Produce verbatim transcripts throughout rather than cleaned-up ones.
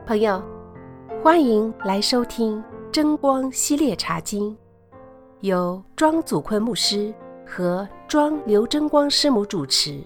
朋友，欢迎来收听真光系列茶经，由庄祖坤牧师和庄刘真光师母主持。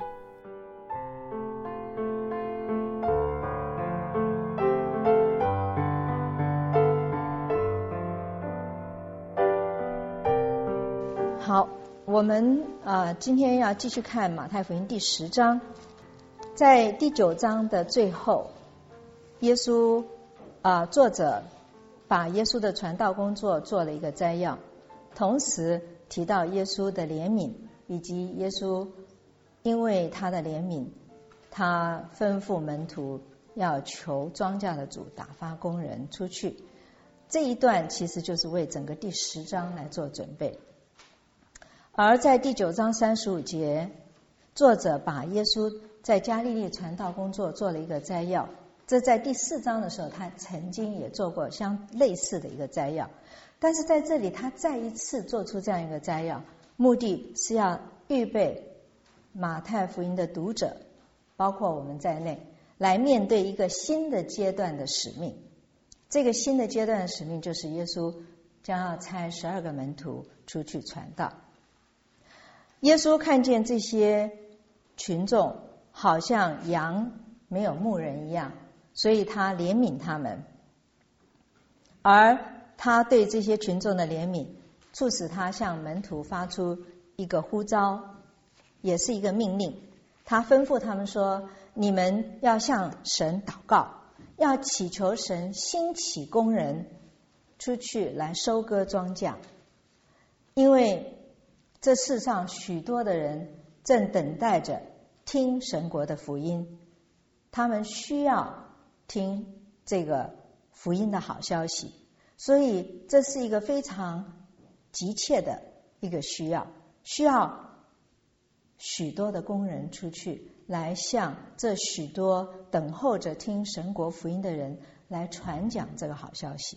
好，我们呃今天要继续看马太福音第十章，在第九章的最后，耶稣啊、呃、作者把耶稣的传道工作做了一个摘要，同时提到耶稣的怜悯，以及耶稣因为他的怜悯，他吩咐门徒要求庄稼的主打发工人出去。这一段其实就是为整个第十章来做准备。而在第九章三十五节，作者把耶稣在加利利传道工作做了一个摘要。这在第四章的时候，他曾经也做过相类似的一个摘要，但是在这里他再一次做出这样一个摘要，目的是要预备马太福音的读者，包括我们在内，来面对一个新的阶段的使命。这个新的阶段的使命就是耶稣将要差十二个门徒出去传道。耶稣看见这些群众好像羊没有牧人一样，所以他怜悯他们，而他对这些群众的怜悯促使他向门徒发出一个呼召，也是一个命令。他吩咐他们说，你们要向神祷告，要祈求神兴起工人出去来收割庄稼，因为这世上许多的人正等待着听神国的福音，他们需要听这个福音的好消息，所以这是一个非常急切的一个需要，需要许多的工人出去来向这许多等候着听神国福音的人来传讲这个好消息。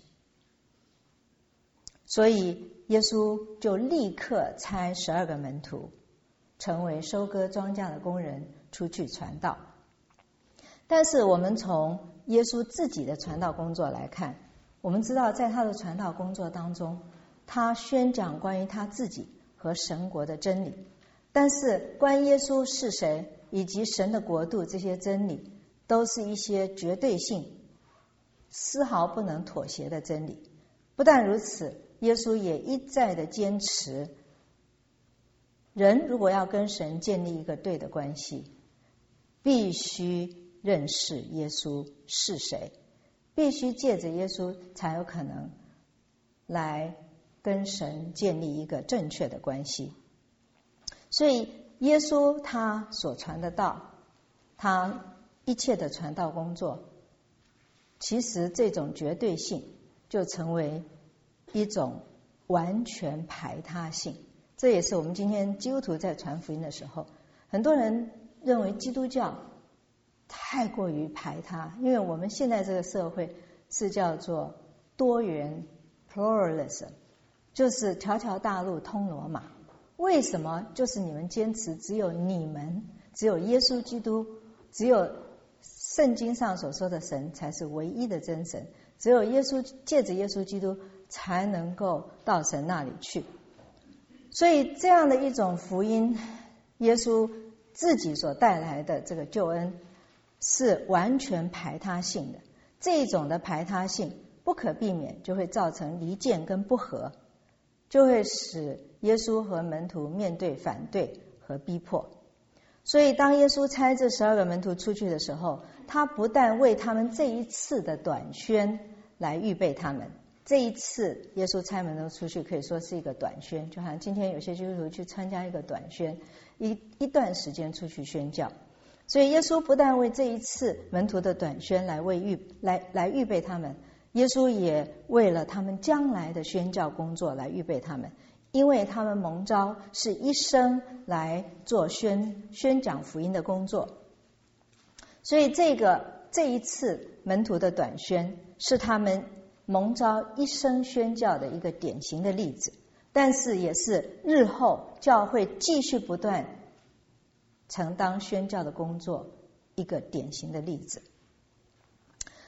所以耶稣就立刻差十二个门徒成为收割庄稼的工人出去传道。但是我们从耶稣自己的传道工作来看，我们知道在他的传道工作当中，他宣讲关于他自己和神国的真理，但是关于耶稣是谁以及神的国度，这些真理都是一些绝对性丝毫不能妥协的真理。不但如此，耶稣也一再的坚持，人如果要跟神建立一个对的关系，必须认识耶稣是谁，必须借着耶稣才有可能来跟神建立一个正确的关系。所以耶稣他所传的道，他一切的传道工作，其实这种绝对性就成为一种完全排他性。这也是我们今天基督徒在传福音的时候，很多人认为基督教太过于排他，因为我们现在这个社会是叫做多元 pluralism， 就是条条大路通罗马。为什么就是你们坚持只有你们，只有耶稣基督，只有圣经上所说的神才是唯一的真神，只有耶稣借着耶稣基督才能够到神那里去。所以这样的一种福音，耶稣自己所带来的这个救恩是完全排他性的。这种的排他性不可避免就会造成离间跟不和，就会使耶稣和门徒面对反对和逼迫。所以当耶稣差这十二个门徒出去的时候，他不但为他们这一次的短宣来预备他们，这一次耶稣差门徒出去可以说是一个短宣，就好像今天有些基督徒去参加一个短宣，一一段时间出去宣教。所以耶稣不但为这一次门徒的短宣来为预来来预备他们，耶稣也为了他们将来的宣教工作来预备他们，因为他们蒙召是一生来做宣宣讲福音的工作。所以这个这一次门徒的短宣是他们蒙召一生宣教的一个典型的例子，但是也是日后教会继续不断承当宣教的工作一个典型的例子。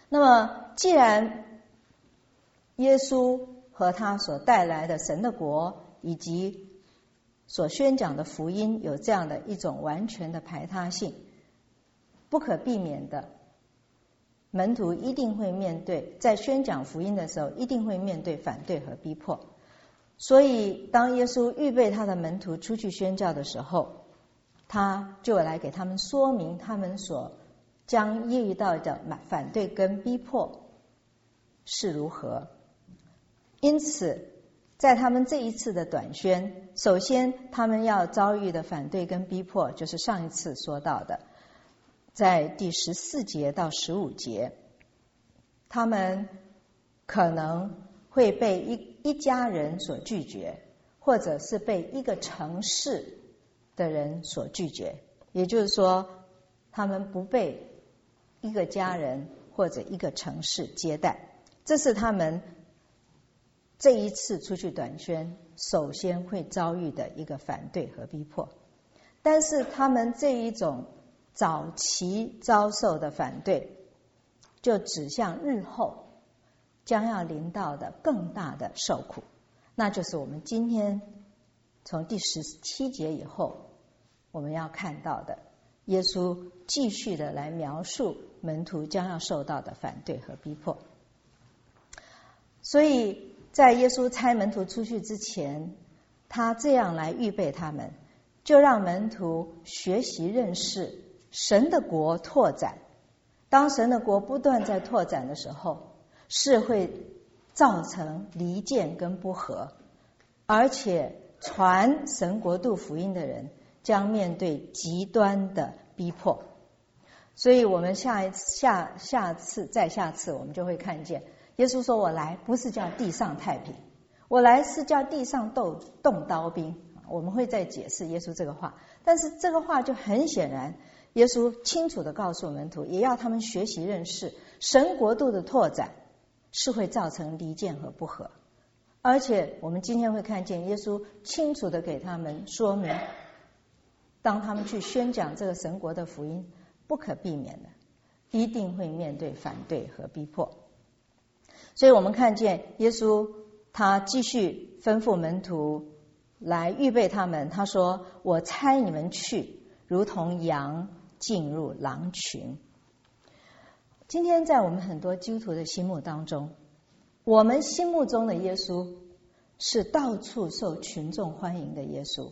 那么既然耶稣和他所带来的神的国以及所宣讲的福音有这样的一种完全的排他性，不可避免的，门徒一定会面对，在宣讲福音的时候一定会面对反对和逼迫。所以当耶稣预备他的门徒出去宣教的时候，他就来给他们说明他们所将遇到的反对跟逼迫是如何。因此在他们这一次的短宣，首先他们要遭遇的反对跟逼迫，就是上一次说到的，在第十四节到十五节，他们可能会被一一家人所拒绝，或者是被一个城市的人所拒绝，也就是说他们不被一个家人或者一个城市接待，这是他们这一次出去短宣首先会遭遇的一个反对和逼迫。但是他们这一种早期遭受的反对，就指向日后将要临到的更大的受苦，那就是我们今天从第十七节以后我们要看到的，耶稣继续的来描述门徒将要受到的反对和逼迫。所以在耶稣差门徒出去之前，他这样来预备他们，就让门徒学习认识神的国拓展。当神的国不断在拓展的时候，是会造成离间跟不和，而且传神国度福音的人将面对极端的逼迫。所以我们下一次下下次再下次我们就会看见耶稣说，我来不是叫地上太平，我来是叫地上动动刀兵。我们会再解释耶稣这个话，但是这个话就很显然，耶稣清楚地告诉门徒，也要他们学习认识神国度的拓展是会造成离间和不和。而且我们今天会看见耶稣清楚地给他们说明，当他们去宣讲这个神国的福音，不可避免的一定会面对反对和逼迫。所以我们看见耶稣他继续吩咐门徒来预备他们，他说，我差你们去，如同羊进入狼群。今天在我们很多基督徒的心目当中，我们心目中的耶稣是到处受群众欢迎的耶稣。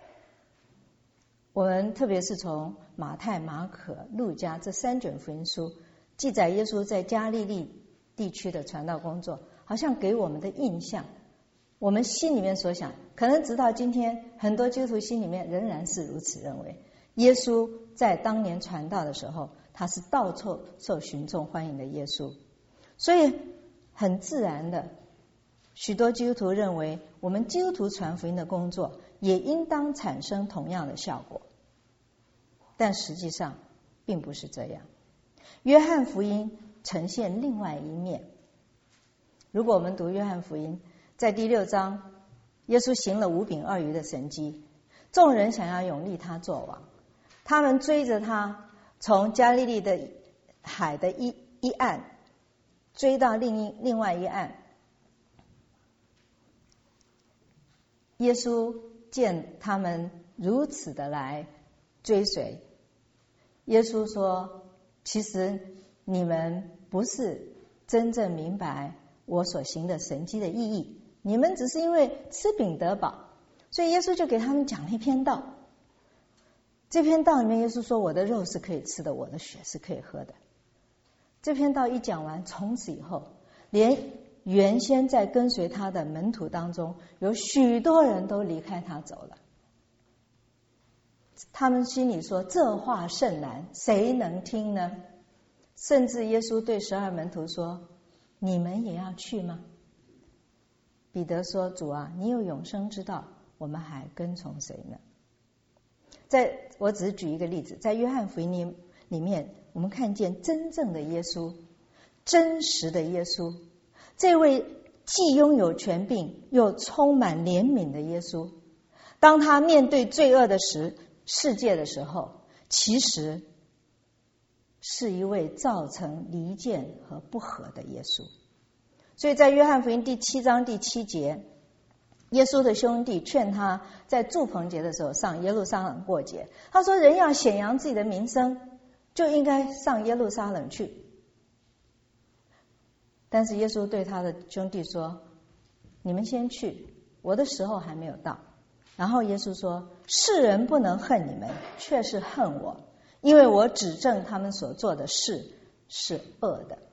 我们特别是从马太、马可、路加这三卷福音书记载耶稣在加利利地区的传道工作，好像给我们的印象，我们心里面所想，可能直到今天很多基督徒心里面仍然是如此认为，耶稣在当年传道的时候，他是到处受群众欢迎的耶稣。所以很自然的，许多基督徒认为我们基督徒传福音的工作也应当产生同样的效果，但实际上并不是这样。约翰福音呈现另外一面。如果我们读约翰福音，在第六章，耶稣行了五饼二鱼的神迹，众人想要拥立他做王，他们追着他，从加利利的海的一一岸追到另一另外一岸。耶稣见他们如此的来追随，耶稣说，其实你们不是真正明白我所行的神迹的意义，你们只是因为吃饼得饱。所以耶稣就给他们讲了一篇道，这篇道里面耶稣说，我的肉是可以吃的，我的血是可以喝的。这篇道一讲完，从此以后连原先在跟随他的门徒当中有许多人都离开他走了。他们心里说，这话甚难，谁能听呢？甚至耶稣对十二门徒说，你们也要去吗？彼得说，主啊，你有永生之道，我们还跟从谁呢？在我只是举一个例子，在约翰福音里里面，我们看见真正的耶稣，真实的耶稣，这位既拥有权柄又充满怜悯的耶稣，当他面对罪恶的时世界的时候，其实是一位造成离间和不和的耶稣。所以在约翰福音第七章第七节，耶稣的兄弟劝他在住棚节的时候上耶路撒冷过节，他说人要显扬自己的名声，就应该上耶路撒冷去。但是耶稣对他的兄弟说，你们先去，我的时候还没有到。然后耶稣说，世人不能恨你们，却是恨我，因为我指证他们所做的事是恶的。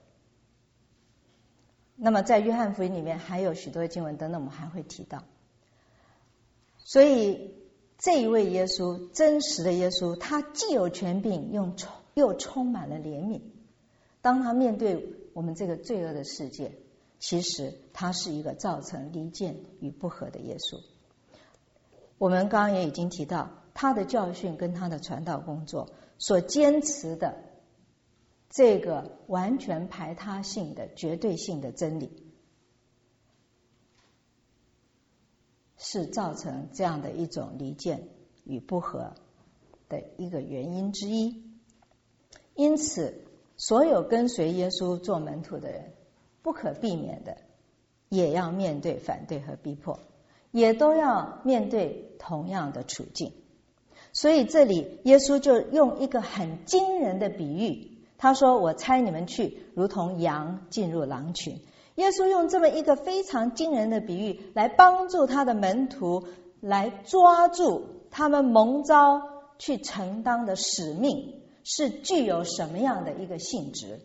那么在约翰福音里面还有许多经文，等等我们还会提到。所以这一位耶稣，真实的耶稣，他既有权柄，又充又充满了怜悯。当他面对我们这个罪恶的世界，其实他是一个造成离间与不和的耶稣。我们刚刚也已经提到，他的教训跟他的传道工作所坚持的这个完全排他性的绝对性的真理，是造成这样的一种离间与不和的一个原因之一。因此所有跟随耶稣做门徒的人，不可避免的也要面对反对和逼迫，也都要面对同样的处境。所以这里耶稣就用一个很惊人的比喻，他说我差你们去，如同羊进入狼群。耶稣用这么一个非常惊人的比喻来帮助他的门徒，来抓住他们蒙召去承担的使命是具有什么样的一个性质。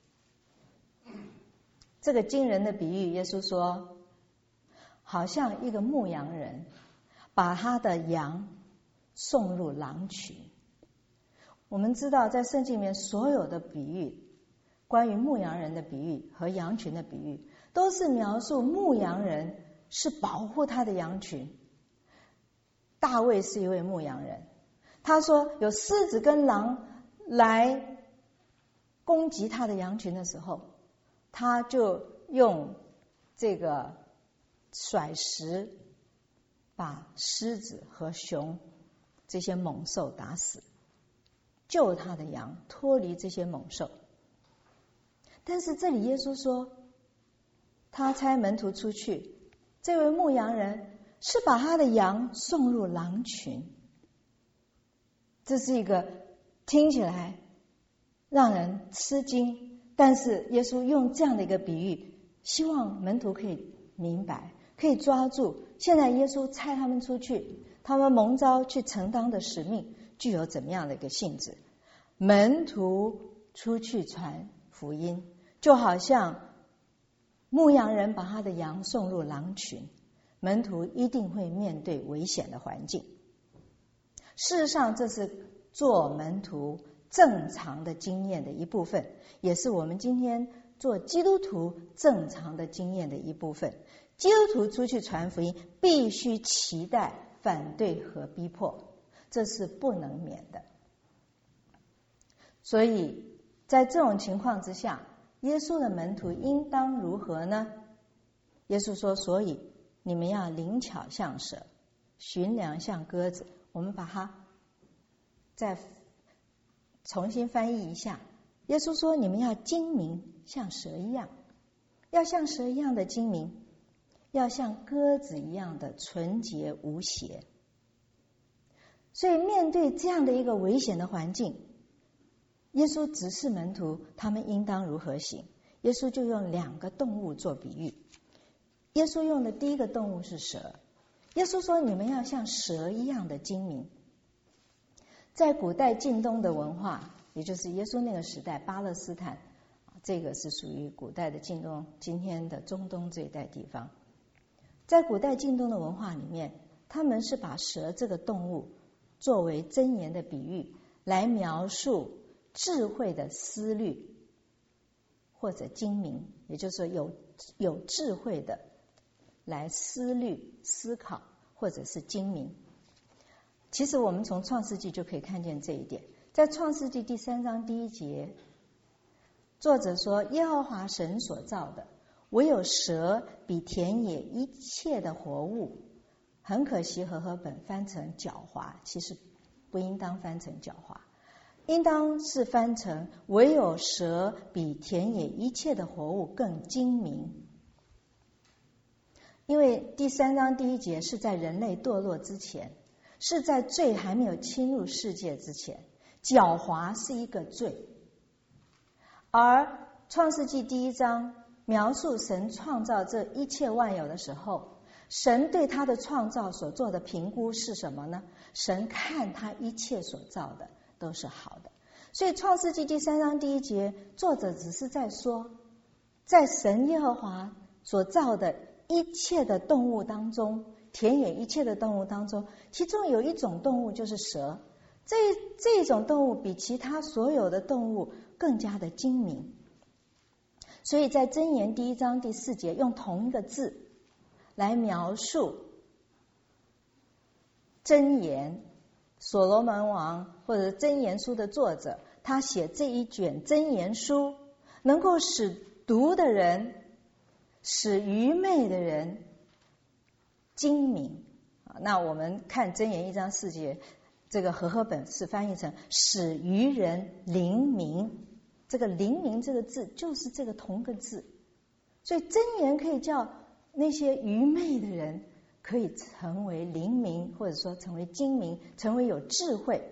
这个惊人的比喻，耶稣说好像一个牧羊人把他的羊送入狼群。我们知道在圣经里面所有的比喻，关于牧羊人的比喻和羊群的比喻，都是描述牧羊人是保护他的羊群。大卫是一位牧羊人，他说有狮子跟狼来攻击他的羊群的时候，他就用这个甩石把狮子和熊这些猛兽打死，救他的羊脱离这些猛兽。但是这里耶稣说，他差门徒出去，这位牧羊人是把他的羊送入狼群。这是一个听起来让人吃惊，但是耶稣用这样的一个比喻，希望门徒可以明白，可以抓住现在耶稣差他们出去，他们蒙召去承担的使命具有怎么样的一个性质。门徒出去传福音，就好像牧羊人把他的羊送入狼群，门徒一定会面对危险的环境。事实上这是做门徒正常的经验的一部分，也是我们今天做基督徒正常的经验的一部分。基督徒出去传福音必须期待反对和逼迫，这是不能免的。所以在这种情况之下，耶稣的门徒应当如何呢？耶稣说，所以你们要灵巧像蛇，驯良像鸽子。我们把它再重新翻译一下，耶稣说你们要精明像蛇一样，要像蛇一样的精明，要像鸽子一样的纯洁无邪。所以面对这样的一个危险的环境，耶稣指示门徒他们应当如何行。耶稣就用两个动物做比喻。耶稣用的第一个动物是蛇，耶稣说你们要像蛇一样的精明。在古代近东的文化，也就是耶稣那个时代，巴勒斯坦，这个是属于古代的近东，今天的中东这一带地方。在古代近东的文化里面，他们是把蛇这个动物作为箴言的比喻，来描述智慧的思虑或者精明，也就是说有有智慧的来思虑思考，或者是精明。其实我们从创世纪就可以看见这一点。在创世纪第三章第一节，作者说耶和华神所造的，唯有蛇比田野一切的活物，很可惜和合本翻成狡猾，其实不应当翻成狡猾。 应当是翻成唯有蛇比田野一切的活物更精明。因为第三章第一节是在人类堕落之前，是在罪还没有侵入世界之前，狡猾是一个罪。而创世纪第一章描述神创造这一切万有的时候，神对他的创造所做的评估是什么呢？神看他一切所造的都是好的。所以创世纪第三章第一节，作者只是在说，在神耶和华所造的一切的动物当中，田野一切的动物当中，其中有一种动物就是蛇，这这种动物比其他所有的动物更加的精明。所以在箴言第一章第四节用同一个字来描述箴言，所罗门王或者箴言书的作者，他写这一卷箴言书，能够使读的人，使愚昧的人精明。那我们看箴言一章四节，这个和合本是翻译成使愚人灵明，这个灵明这个字就是这个同个字。所以箴言可以叫那些愚昧的人可以成为灵明，或者说成为精明，成为有智慧。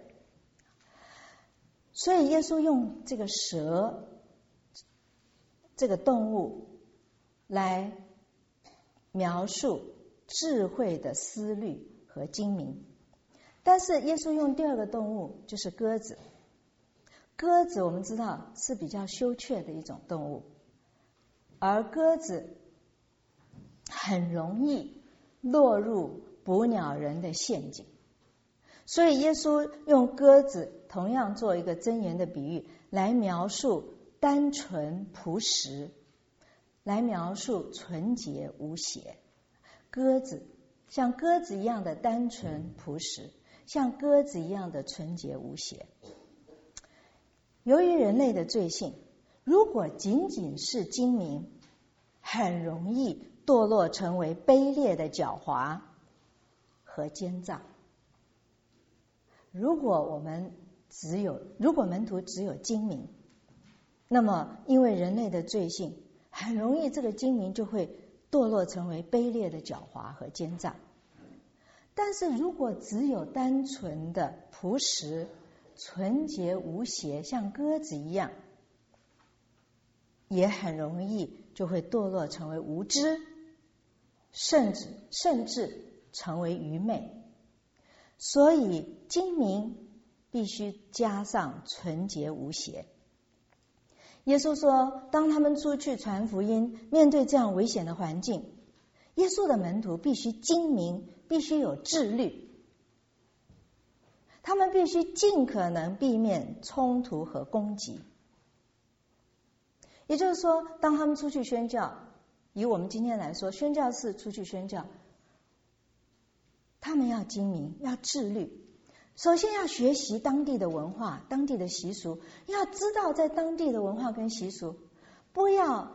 所以耶稣用这个蛇这个动物来描述智慧的思虑和精明。但是耶稣用第二个动物，就是鸽子。鸽子我们知道是比较羞怯的一种动物，而鸽子很容易落入捕鸟人的陷阱，所以耶稣用鸽子同样做一个箴言的比喻，来描述单纯朴实，来描述纯洁无邪。鸽子像鸽子一样的单纯朴实，像鸽子一样的纯洁无邪。由于人类的罪性，如果仅仅是精明，很容易堕落成为卑劣的狡猾和奸诈。如果我们只有，如果门徒只有精明，那么因为人类的罪性，很容易这个精明就会堕落成为卑劣的狡猾和奸诈。但是如果只有单纯的朴实、纯洁无邪，像鸽子一样，也很容易就会堕落成为无知，甚至甚至成为愚昧。所以精明必须加上纯洁无邪。耶稣说，当他们出去传福音，面对这样危险的环境，耶稣的门徒必须精明，必须有智虑，他们必须尽可能避免冲突和攻击。也就是说，当他们出去宣教，以我们今天来说，宣教士出去宣教，他们要精明，要智虑。首先要学习当地的文化、当地的习俗，要知道在当地的文化跟习俗，不要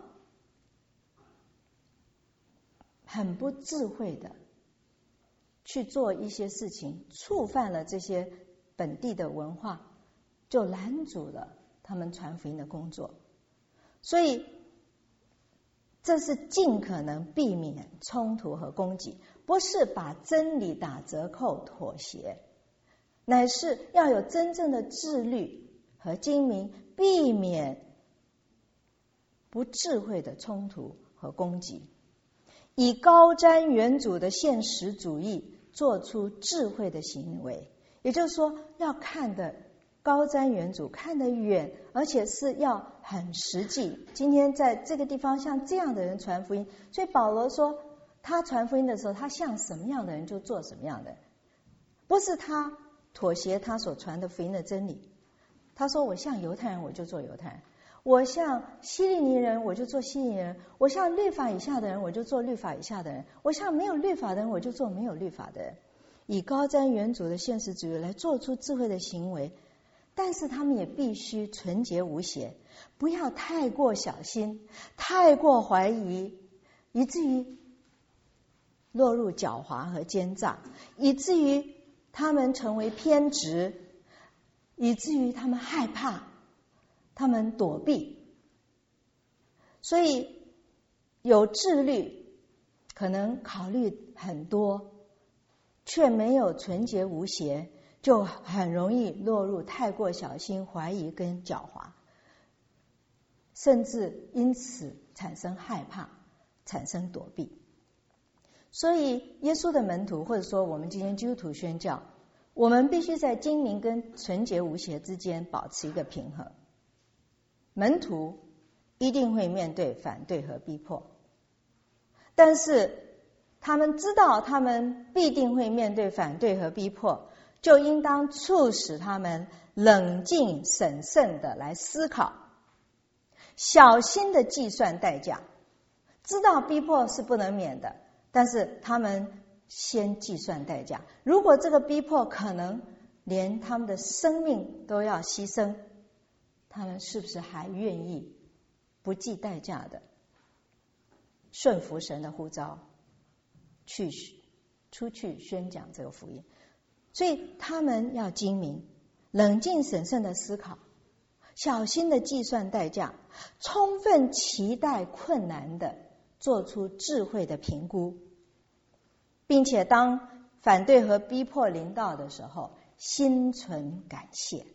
很不智慧的去做一些事情，触犯了这些本地的文化，就拦阻了他们传福音的工作。所以这是尽可能避免冲突和攻击，不是把真理打折扣妥协，乃是要有真正的智虑和精明，避免不智慧的冲突和攻击，以高瞻远瞩的现实主义做出智慧的行为。也就是说，要看得高瞻远瞩，看得远，而且是要很实际。今天在这个地方像这样的人传福音，所以保罗说他传福音的时候，他像什么样的人就做什么样的人，不是他妥协他所传的福音的真理。他说我像犹太人我就做犹太人，我像希利尼人我就做希利尼人，我像律法以下的人我就做律法以下的人，我像没有律法的人我就做没有律法的人，以高瞻远瞩的现实主义来做出智慧的行为。但是他们也必须纯洁无邪，不要太过小心，太过怀疑，以至于落入狡猾和奸诈，以至于他们成为偏执， 以至于他们害怕，他们躲避。所以有智虑，可能考虑很多，却没有纯洁无邪，就很容易落入太过小心、怀疑跟狡猾，甚至因此产生害怕，产生躲避。所以耶稣的门徒，或者说我们今天基督徒宣教，我们必须在精明跟纯洁无邪之间保持一个平衡。门徒一定会面对反对和逼迫，但是他们知道他们必定会面对反对和逼迫，就应当促使他们冷静审慎的来思考，小心的计算代价。知道逼迫是不能免的，但是他们先计算代价。如果这个逼迫可能连他们的生命都要牺牲，他们是不是还愿意不计代价的顺服神的呼召，去出去宣讲这个福音？所以他们要精明，冷静审慎的思考，小心的计算代价，充分期待困难的做出智慧的评估，并且当反对和逼迫临到的时候，心存感谢。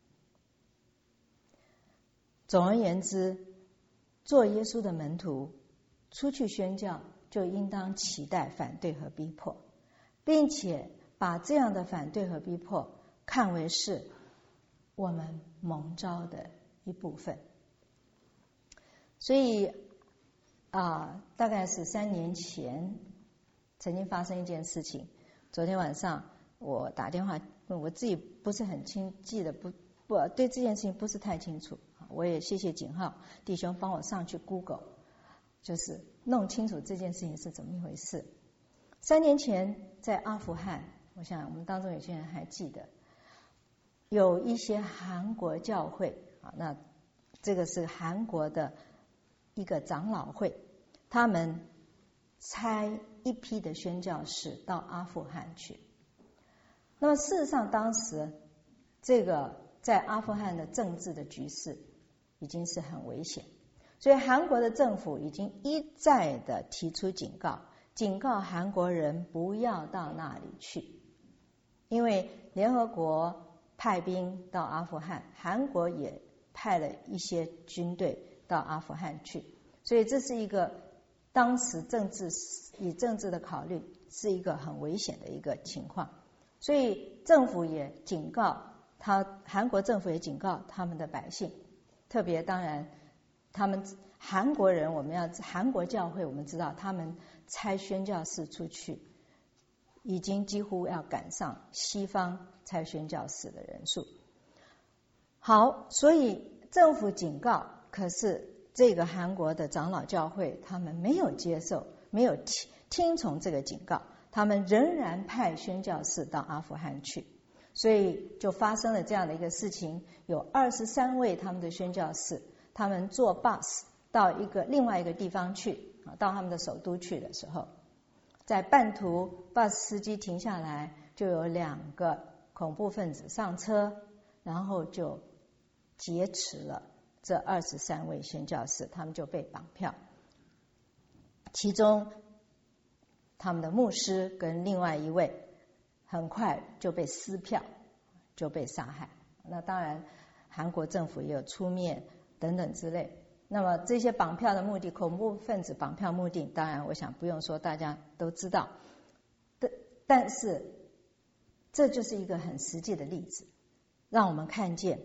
总而言之，做耶稣的门徒，出去宣教，就应当期待反对和逼迫，并且把这样的反对和逼迫看为是我们蒙召的一部分。所以啊，大概是三年前曾经发生一件事情。昨天晚上我打电话，我自己不是很清记得，不不对这件事情不是太清楚。我也谢谢景浩弟兄帮我上去 Google， 就是弄清楚这件事情是怎么一回事。三年前在阿富汗，我想我们当中有些人还记得，有一些韩国教会啊，那这个是韩国的一个长老会，他们差一批的宣教士到阿富汗去。那么事实上当时这个在阿富汗的政治的局势已经是很危险，所以韩国的政府已经一再的提出警告，警告韩国人不要到那里去，因为联合国派兵到阿富汗，韩国也派了一些军队到阿富汗去，所以这是一个当时政治以政治的考虑是一个很危险的一个情况，所以政府也警告他，韩国政府也警告他们的百姓，特别当然他们韩国人，我们要韩国教会，我们知道他们差宣教士出去已经几乎要赶上西方差宣教士的人数。好，所以政府警告，可是这个韩国的长老教会他们没有接受，没有听听从这个警告，他们仍然派宣教士到阿富汗去，所以就发生了这样的一个事情，有二十三位他们的宣教士，他们坐 bus 到一个另外一个地方去，到他们的首都去的时候，在半途 bus 司机停下来，就有两个恐怖分子上车，然后就劫持了这二十三位宣教士，他们就被绑票，其中他们的牧师跟另外一位很快就被撕票，就被杀害。那当然韩国政府也有出面等等之类。那么这些绑票的目的，恐怖分子绑票目的，当然我想不用说，大家都知道。但但是这就是一个很实际的例子，让我们看见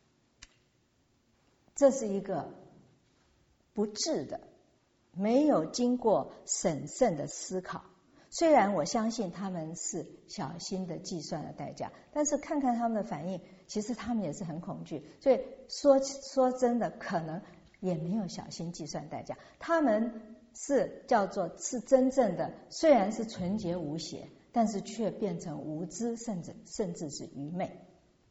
这是一个不智的，没有经过审慎的思考。虽然我相信他们是小心的计算了代价，但是看看他们的反应，其实他们也是很恐惧。所以说说真的，可能也没有小心计算代价，他们是叫做是真正的，虽然是纯洁无邪，但是却变成无知，甚至甚至是愚昧。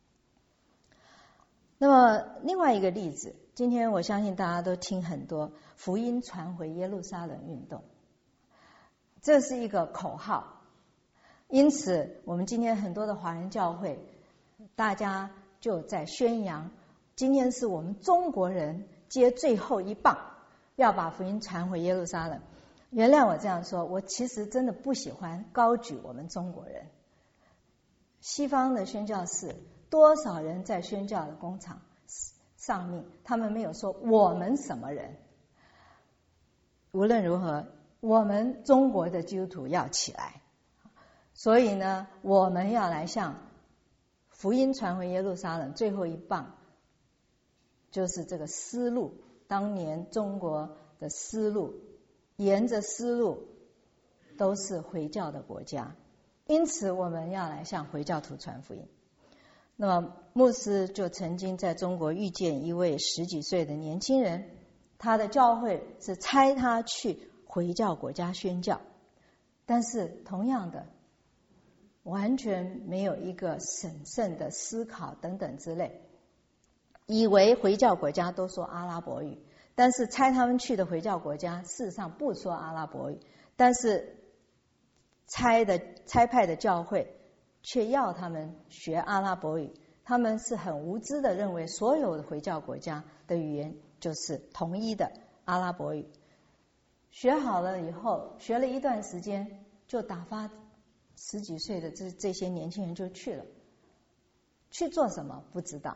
那么另外一个例子，今天我相信大家都听很多福音传回耶路撒冷运动，这是一个口号，因此我们今天很多的华人教会，大家就在宣扬，今天是我们中国人接最后一棒，要把福音传回耶路撒冷。原谅我这样说，我其实真的不喜欢高举我们中国人。西方的宣教士，多少人在宣教的工厂上面，他们没有说我们什么人。无论如何，我们中国的基督徒要起来。所以呢，我们要来向福音传回耶路撒冷最后一棒，就是这个丝路，当年中国的丝路，沿着丝路都是回教的国家，因此我们要来向回教徒传福音。那么牧师就曾经在中国遇见一位十几岁的年轻人，他的教会是差他去回教国家宣教，但是同样的完全没有一个审慎的思考等等之类，以为回教国家都说阿拉伯语，但是差他们去的回教国家事实上不说阿拉伯语，但是差的差派的教会却要他们学阿拉伯语。他们是很无知的认为所有的回教国家的语言就是统一的阿拉伯语。学好了以后，学了一段时间，就打发十几岁的这这些年轻人就去了，去做什么不知道。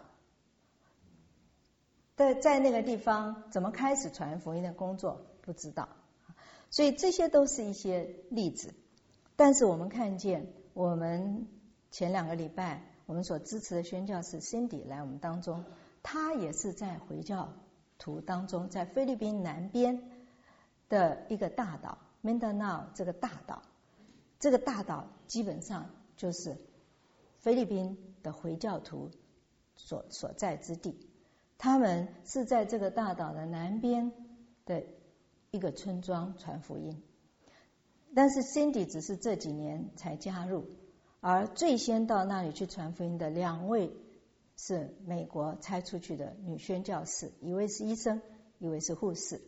在在那个地方怎么开始传福音的工作不知道。所以这些都是一些例子。但是我们看见，我们前两个礼拜我们所支持的宣教士 Cindy 来我们当中，他也是在回教徒当中，在菲律宾南边的一个大岛 Mindanao 这个大岛，这个大岛基本上就是菲律宾的回教徒所所在之地。他们是在这个大岛的南边的一个村庄传福音，但是 Cindy 只是这几年才加入，而最先到那里去传福音的两位是美国差出去的女宣教士，一位是医生，一位是护士，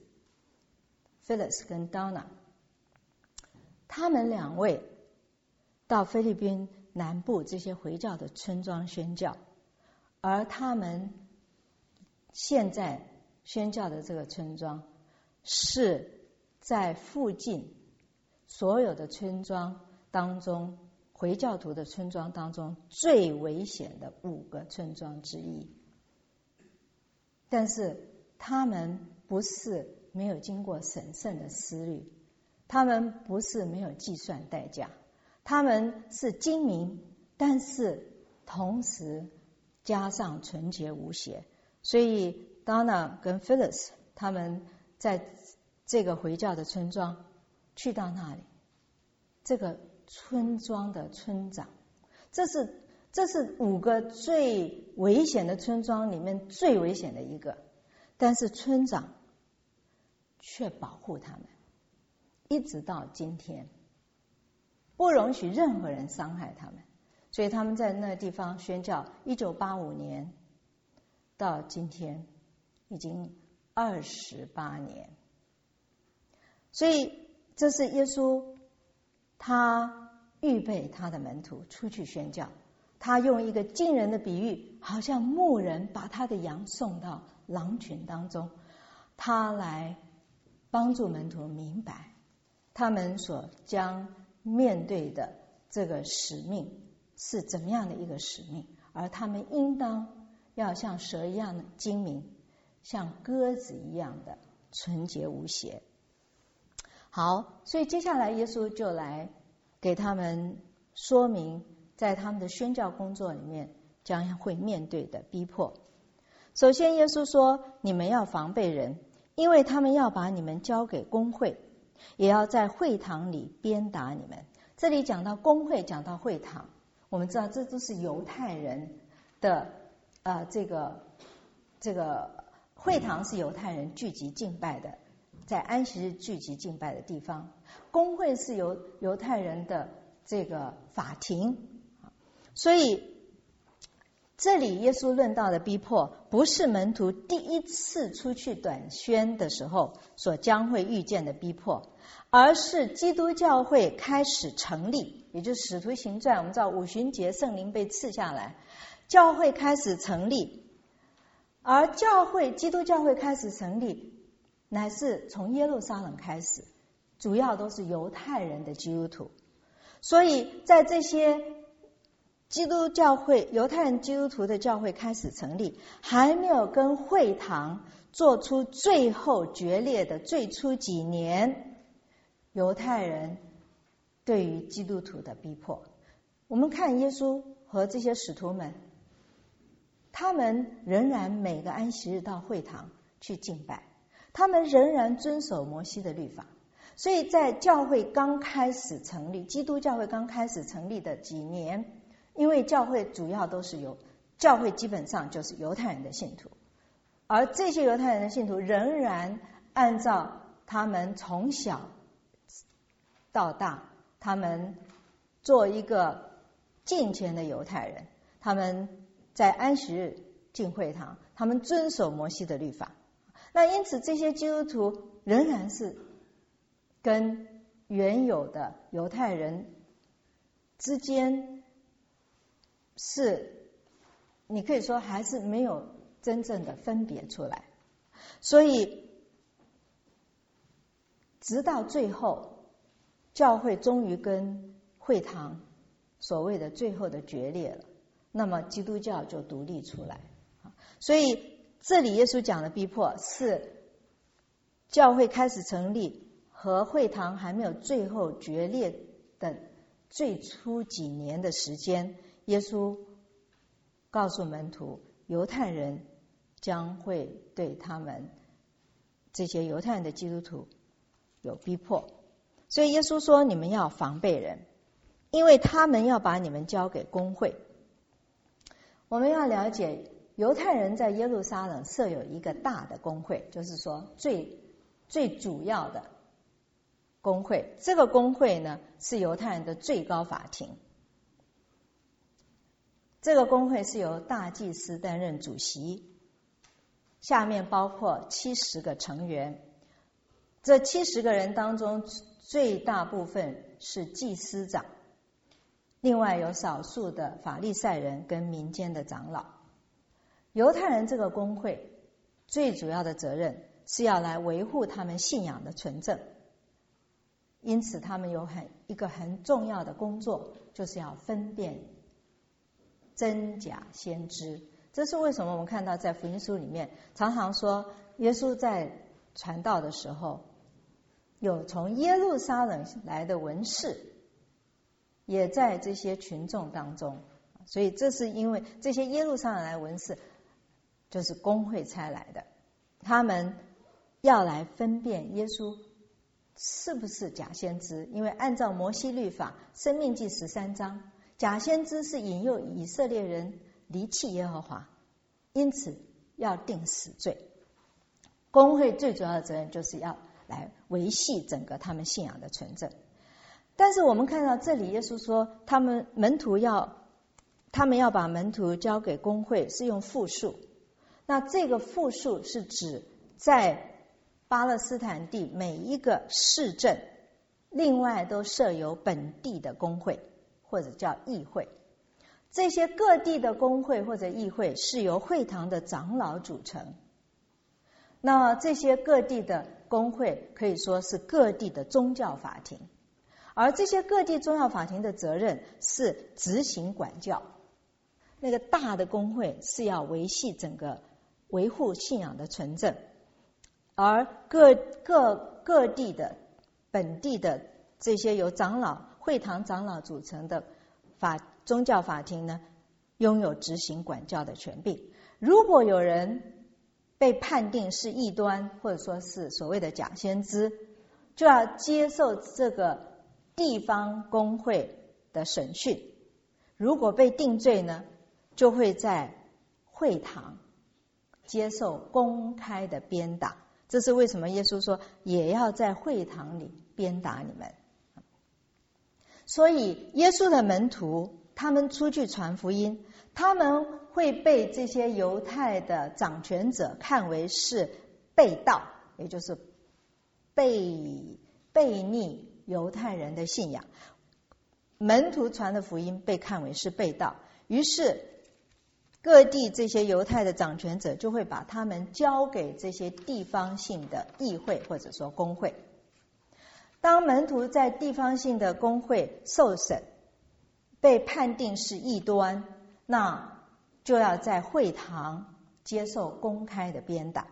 Phyllis 跟 Donna。 他们两位到菲律宾南部这些回教的村庄宣教，而他们现在宣教的这个村庄是在附近所有的村庄当中，回教徒的村庄当中最危险的五个村庄之一。但是他们不是没有经过审慎的思虑，他们不是没有计算代价，他们是精明，但是同时加上纯洁无邪。所以 Donna 跟 Phyllis 他们在这个回教的村庄去到那里，这个村庄的村长，这是这是五个最危险的村庄里面最危险的一个，但是村长却保护他们，一直到今天不容许任何人伤害他们。所以他们在那个地方宣教，一九八五年到今天已经二十八年。所以这是耶稣他预备他的门徒出去宣教，他用一个惊人的比喻，好像牧人把他的羊送到狼群当中，他来帮助门徒明白他们所将面对的这个使命是怎么样的一个使命，而他们应当要像蛇一样的精明，像鸽子一样的纯洁无邪。好，所以接下来耶稣就来给他们说明在他们的宣教工作里面将会面对的逼迫。首先耶稣说，你们要防备人，因为他们要把你们交给公会，也要在会堂里鞭打你们。这里讲到公会，讲到会堂，我们知道这都是犹太人的呃这个这个会堂是犹太人聚集敬拜的，在安息日聚集敬拜的地方。公会是由犹太人的这个法庭。所以这里耶稣论到的逼迫，不是门徒第一次出去短宣的时候所将会遇见的逼迫，而是基督教会开始成立，也就是使徒行传，我们知道五旬节圣灵被赐下来， 教会开始成立，而教会基督教会开始成立，乃是从耶路撒冷开始，主要都是犹太人的基督徒。所以在这些基督教会犹太人基督徒的教会开始成立，还没有跟会堂做出最后决裂的最初几年，犹太人对于基督徒的逼迫。我们看耶稣和这些使徒们，他们仍然每个安息日到会堂去敬拜，他们仍然遵守摩西的律法。所以在教会刚开始成立，基督教会刚开始成立的几年，因为教会主要都是由教会基本上就是犹太人的信徒，而这些犹太人的信徒仍然按照他们从小到大，他们做一个敬虔的犹太人，他们在安息日进会堂，他们遵守摩西的律法。那因此这些基督徒仍然是跟原有的犹太人之间是，你可以说还是没有真正的分别出来。所以直到最后，教会终于跟会堂所谓的最后的决裂了，那么基督教就独立出来。所以这里耶稣讲的逼迫是教会开始成立和会堂还没有最后决裂的最初几年的时间，耶稣告诉门徒，犹太人将会对他们这些犹太人的基督徒有逼迫。所以耶稣说，你们要防备人，因为他们要把你们交给公会。我们要了解，犹太人在耶路撒冷设有一个大的公会，就是说最最主要的公会。这个公会呢，是犹太人的最高法庭。这个公会是由大祭司担任主席，下面包括七十个成员。这七十个人当中，最大部分是祭司长，另外有少数的法利赛人跟民间的长老。犹太人这个公会最主要的责任是要来维护他们信仰的纯正，因此他们有很一个很重要的工作，就是要分辨真假先知。这是为什么我们看到在福音书里面常常说，耶稣在传道的时候，有从耶路撒冷来的文士也在这些群众当中。所以这是因为这些耶路撒冷来的文士就是公会差来的，他们要来分辨耶稣是不是假先知。因为按照摩西律法申命记十三章，假先知是引诱以色列人离弃耶和华，因此要定死罪。公会最主要的责任就是要来维系整个他们信仰的纯正。但是我们看到这里耶稣说，他们门徒要他们要把门徒交给公会，是用复数。那这个复数是指在巴勒斯坦地每一个市镇另外都设有本地的公会，或者叫议会。这些各地的公会或者议会是由会堂的长老组成。那这些各地的公会可以说是各地的宗教法庭，而这些各地宗教法庭的责任是执行管教。那个大的公会是要维系整个维护信仰的纯正，而各各各地的本地的这些由长老会堂长老组成的法宗教法庭呢，拥有执行管教的权柄。如果有人被判定是异端，或者说是所谓的假先知，就要接受这个地方公会的审讯。如果被定罪呢，就会在会堂接受公开的鞭打。这是为什么耶稣说也要在会堂里鞭打你们。所以耶稣的门徒他们出去传福音，他们会被这些犹太的掌权者看为是背道，也就是背背逆犹太人的信仰。门徒传的福音被看为是背道，于是各地这些犹太的掌权者就会把他们交给这些地方性的议会或者说公会。当门徒在地方性的公会受审，被判定是异端，那就要在会堂接受公开的鞭打。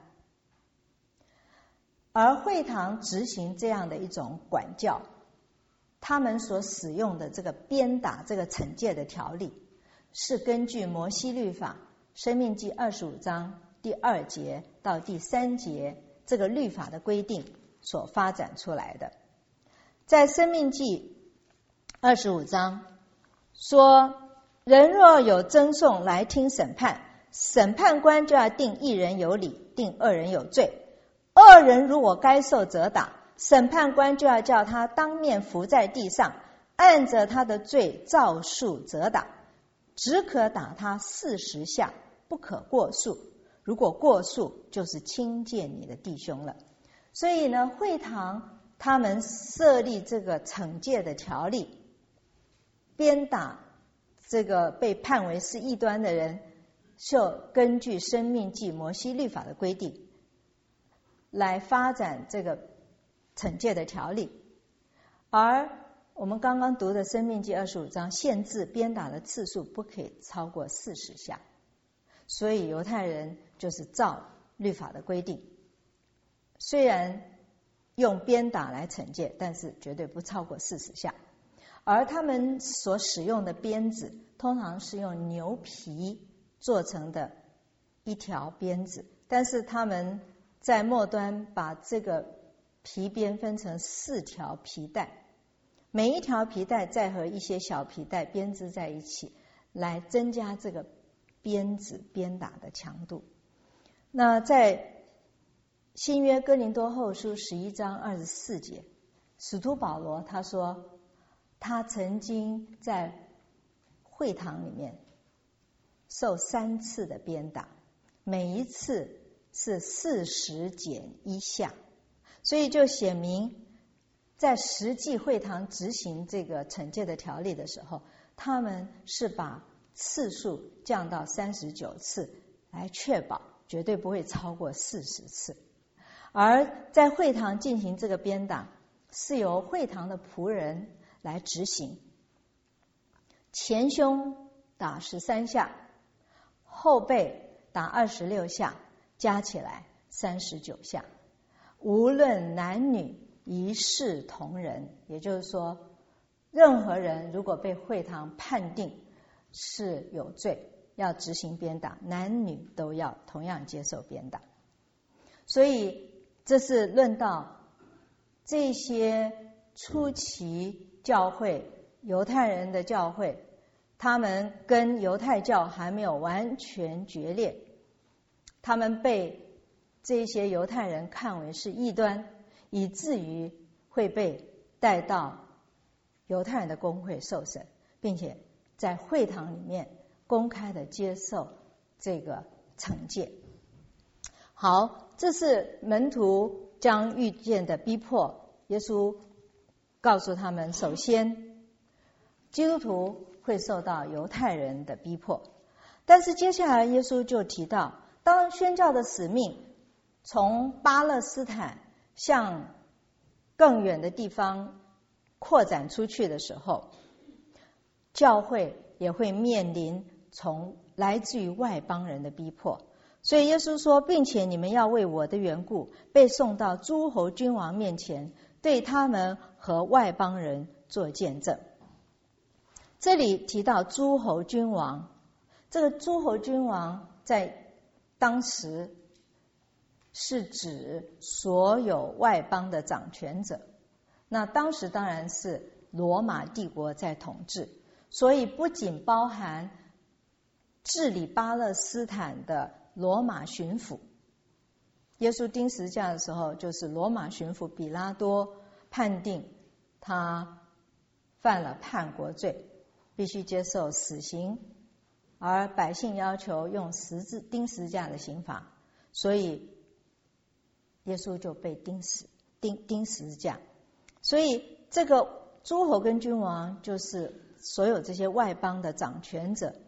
而会堂执行这样的一种管教，他们所使用的这个鞭打这个惩戒的条例，是根据摩西律法申命记二十五章第二节到第三节这个律法的规定所发展出来的。在申命记二十五章说，人若有争讼来听审判，审判官就要定一人有理，定二人有罪。二人如果该受责打，审判官就要叫他当面伏在地上，按着他的罪照数责打，只可打他四十下，不可过数。如果过数，就是轻贱你的弟兄了。所以呢，会堂他们设立这个惩戒的条例，鞭打这个被判为是异端的人，就根据申命记摩西律法的规定来发展这个惩戒的条例。而我们刚刚读的申命记二十五章限制鞭打的次数不可以超过四十下，所以犹太人就是照律法的规定，虽然用鞭打来惩戒，但是绝对不超过四十下。而他们所使用的鞭子通常是用牛皮做成的一条鞭子，但是他们在末端把这个皮鞭分成四条皮带，每一条皮带再和一些小皮带编织在一起，来增加这个鞭子鞭打的强度。那在新约哥林多后书十一章二十四节，使徒保罗他说，他曾经在会堂里面受三次的鞭打，每一次是四十减一下，所以就显明在实际会堂执行这个惩戒的条例的时候，他们是把次数降到三十九次，来确保绝对不会超过四十次。而在会堂进行这个鞭打，是由会堂的仆人来执行，前胸打十三下，后背打二十六下，加起来三十九下，无论男女，一视同仁。也就是说，任何人如果被会堂判定是有罪，要执行鞭打，男女都要同样接受鞭打。所以这是论到这些初期教会，犹太人的教会，他们跟犹太教还没有完全决裂，他们被这些犹太人看为是异端，以至于会被带到犹太人的公会受审，并且在会堂里面公开的接受这个惩戒。好，这是门徒将遇见的逼迫。耶稣告诉他们，首先基督徒会受到犹太人的逼迫，但是接下来耶稣就提到，当宣教的使命从巴勒斯坦向更远的地方扩展出去的时候，教会也会面临从来自于外邦人的逼迫。所以耶稣说，并且你们要为我的缘故被送到诸侯君王面前，对他们和外邦人做见证。这里提到诸侯君王，这个诸侯君王在当时是指所有外邦的掌权者，那当时当然是罗马帝国在统治，所以不仅包含治理巴勒斯坦的罗马巡抚，耶稣钉十字架的时候，就是罗马巡抚比拉多判定他犯了叛国罪，必须接受死刑，而百姓要求用十字钉十字架的刑罚，所以耶稣就被钉死钉钉十字架。所以这个诸侯跟君王就是所有这些外邦的掌权者，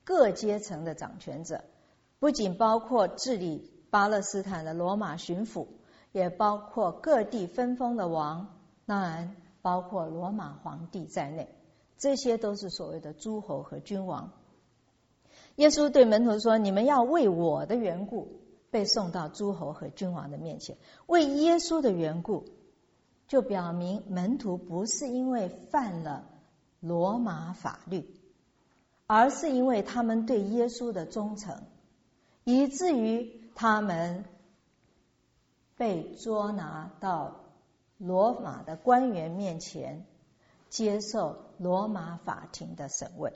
各阶层的掌权者，不仅包括治理巴勒斯坦的罗马巡抚，也包括各地分封的王，当然包括罗马皇帝在内，这些都是所谓的诸侯和君王。耶稣对门徒说，你们要为我的缘故被送到诸侯和君王的面前。为耶稣的缘故，就表明门徒不是因为犯了罗马法律，而是因为他们对耶稣的忠诚，以至于他们被捉拿到罗马的官员面前，接受罗马法庭的审问。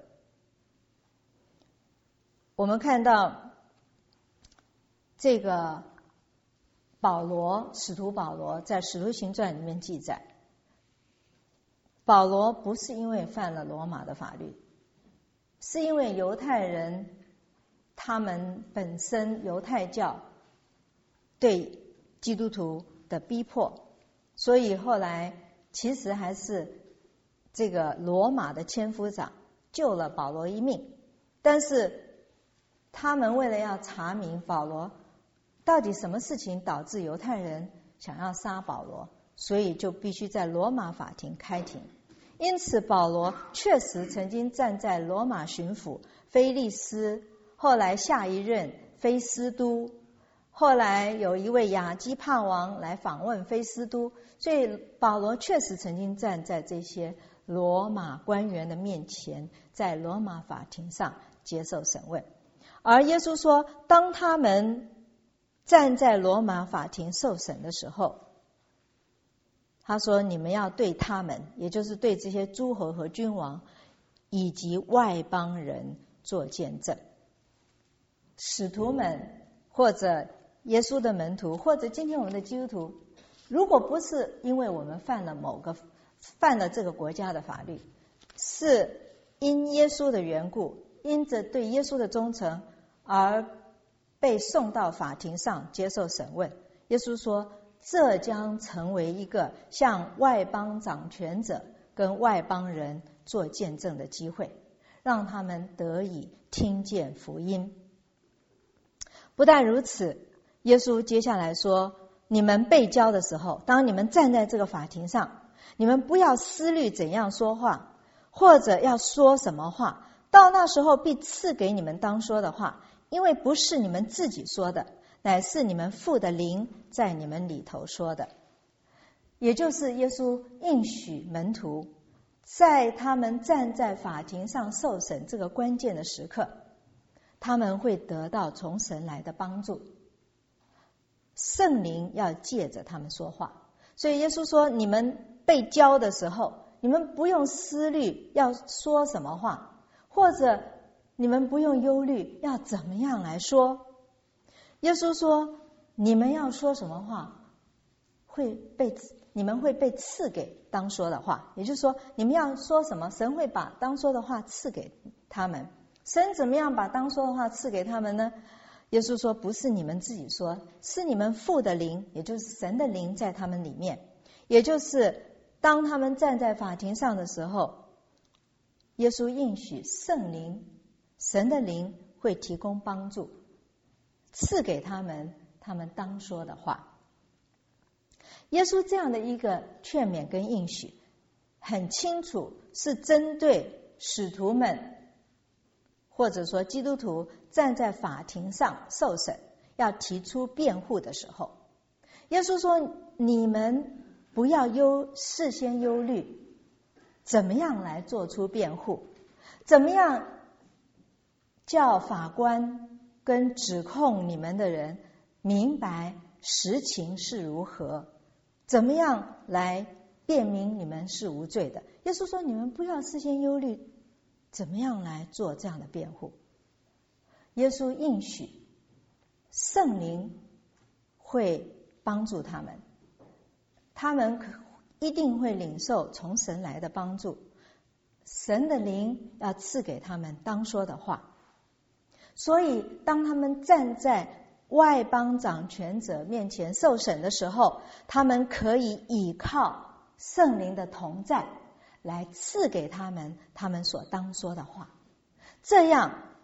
我们看到这个保罗，使徒保罗在使徒行传里面记载，保罗不是因为犯了罗马的法律，是因为犹太人他们本身犹太教对基督徒的逼迫，所以后来其实还是这个罗马的千夫长救了保罗一命，但是他们为了要查明保罗到底什么事情导致犹太人想要杀保罗，所以就必须在罗马法庭开庭。因此保罗确实曾经站在罗马巡抚菲利斯，后来下一任菲斯都，后来有一位亚基帕王来访问菲斯都，所以保罗确实曾经站在这些罗马官员的面前，在罗马法庭上接受审问。而耶稣说，当他们站在罗马法庭受审的时候，他说你们要对他们，也就是对这些诸侯和君王以及外邦人做见证。使徒们或者耶稣的门徒，或者今天我们的基督徒，如果不是因为我们犯了某个犯了这个国家的法律，是因耶稣的缘故，因着对耶稣的忠诚而被送到法庭上接受审问。耶稣说，这将成为一个向外邦掌权者跟外邦人做见证的机会，让他们得以听见福音。不但如此，耶稣接下来说，你们被交的时候，当你们站在这个法庭上，你们不要思虑怎样说话，或者要说什么话，到那时候必赐给你们当说的话，因为不是你们自己说的，乃是你们父的灵在你们里头说的。也就是耶稣应许门徒，在他们站在法庭上受审这个关键的时刻，他们会得到从神来的帮助，圣灵要借着他们说话。所以耶稣说，你们被交的时候，你们不用思虑要说什么话，或者你们不用忧虑要怎么样来说。耶稣说，你们要说什么话，会被你们会被赐给当说的话。也就是说，你们要说什么，神会把当说的话赐给他们。神怎么样把当说的话赐给他们呢？耶稣说，不是你们自己说，是你们父的灵，也就是神的灵在他们里面。也就是当他们站在法庭上的时候，耶稣应许圣灵，神的灵会提供帮助，赐给他们他们当说的话。耶稣这样的一个劝勉跟应许，很清楚是针对使徒们或者说基督徒站在法庭上受审要提出辩护的时候。耶稣说，你们不要忧事先忧虑怎么样来做出辩护，怎么样叫法官跟指控你们的人明白实情是如何，怎么样来辩明你们是无罪的。耶稣说，你们不要事先忧虑怎么样来做这样的辩护。耶稣应许圣灵会帮助他们，他们一定会领受从神来的帮助，神的灵要赐给他们当说的话。所以当他们站在外邦掌权者面前受审的时候，他们可以依靠圣灵的同在来赐给他们他们所当说的话，这样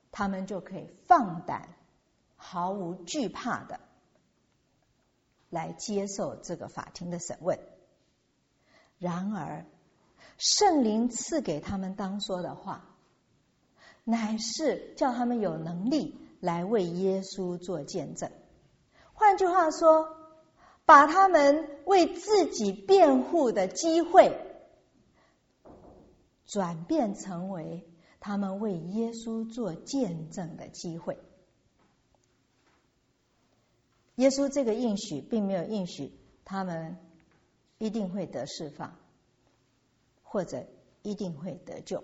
他们就可以放胆毫无惧怕的来接受这个法庭的审问。然而圣灵赐给他们当说的话，乃是叫他们有能力来为耶稣做见证。换句话说，把他们为自己辩护的机会转变成为他们为耶稣做见证的机会。耶稣这个应许并没有应许他们一定会得释放，或者一定会得救，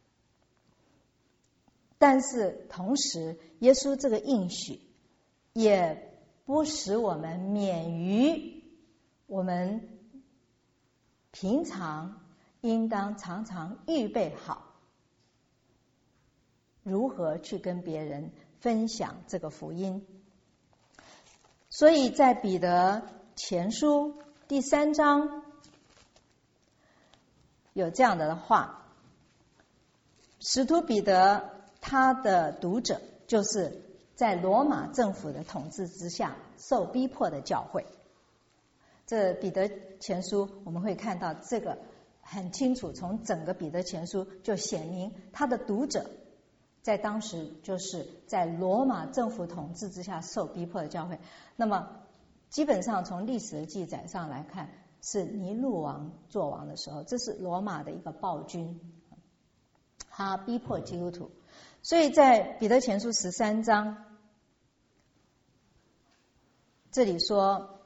但是同时耶稣这个应许也不使我们免于我们平常应当常常预备好如何去跟别人分享这个福音。所以在彼得前书第三章有这样的话，使徒彼得他的读者就是在罗马政府的统治之下受逼迫的教会。这彼得前书我们会看到这个很清楚，从整个彼得前书就显明他的读者在当时就是在罗马政府统治之下受逼迫的教会。那么基本上从历史的记载上来看，是尼禄王做王的时候，这是罗马的一个暴君，他逼迫基督徒。所以在彼得前书十三章这里说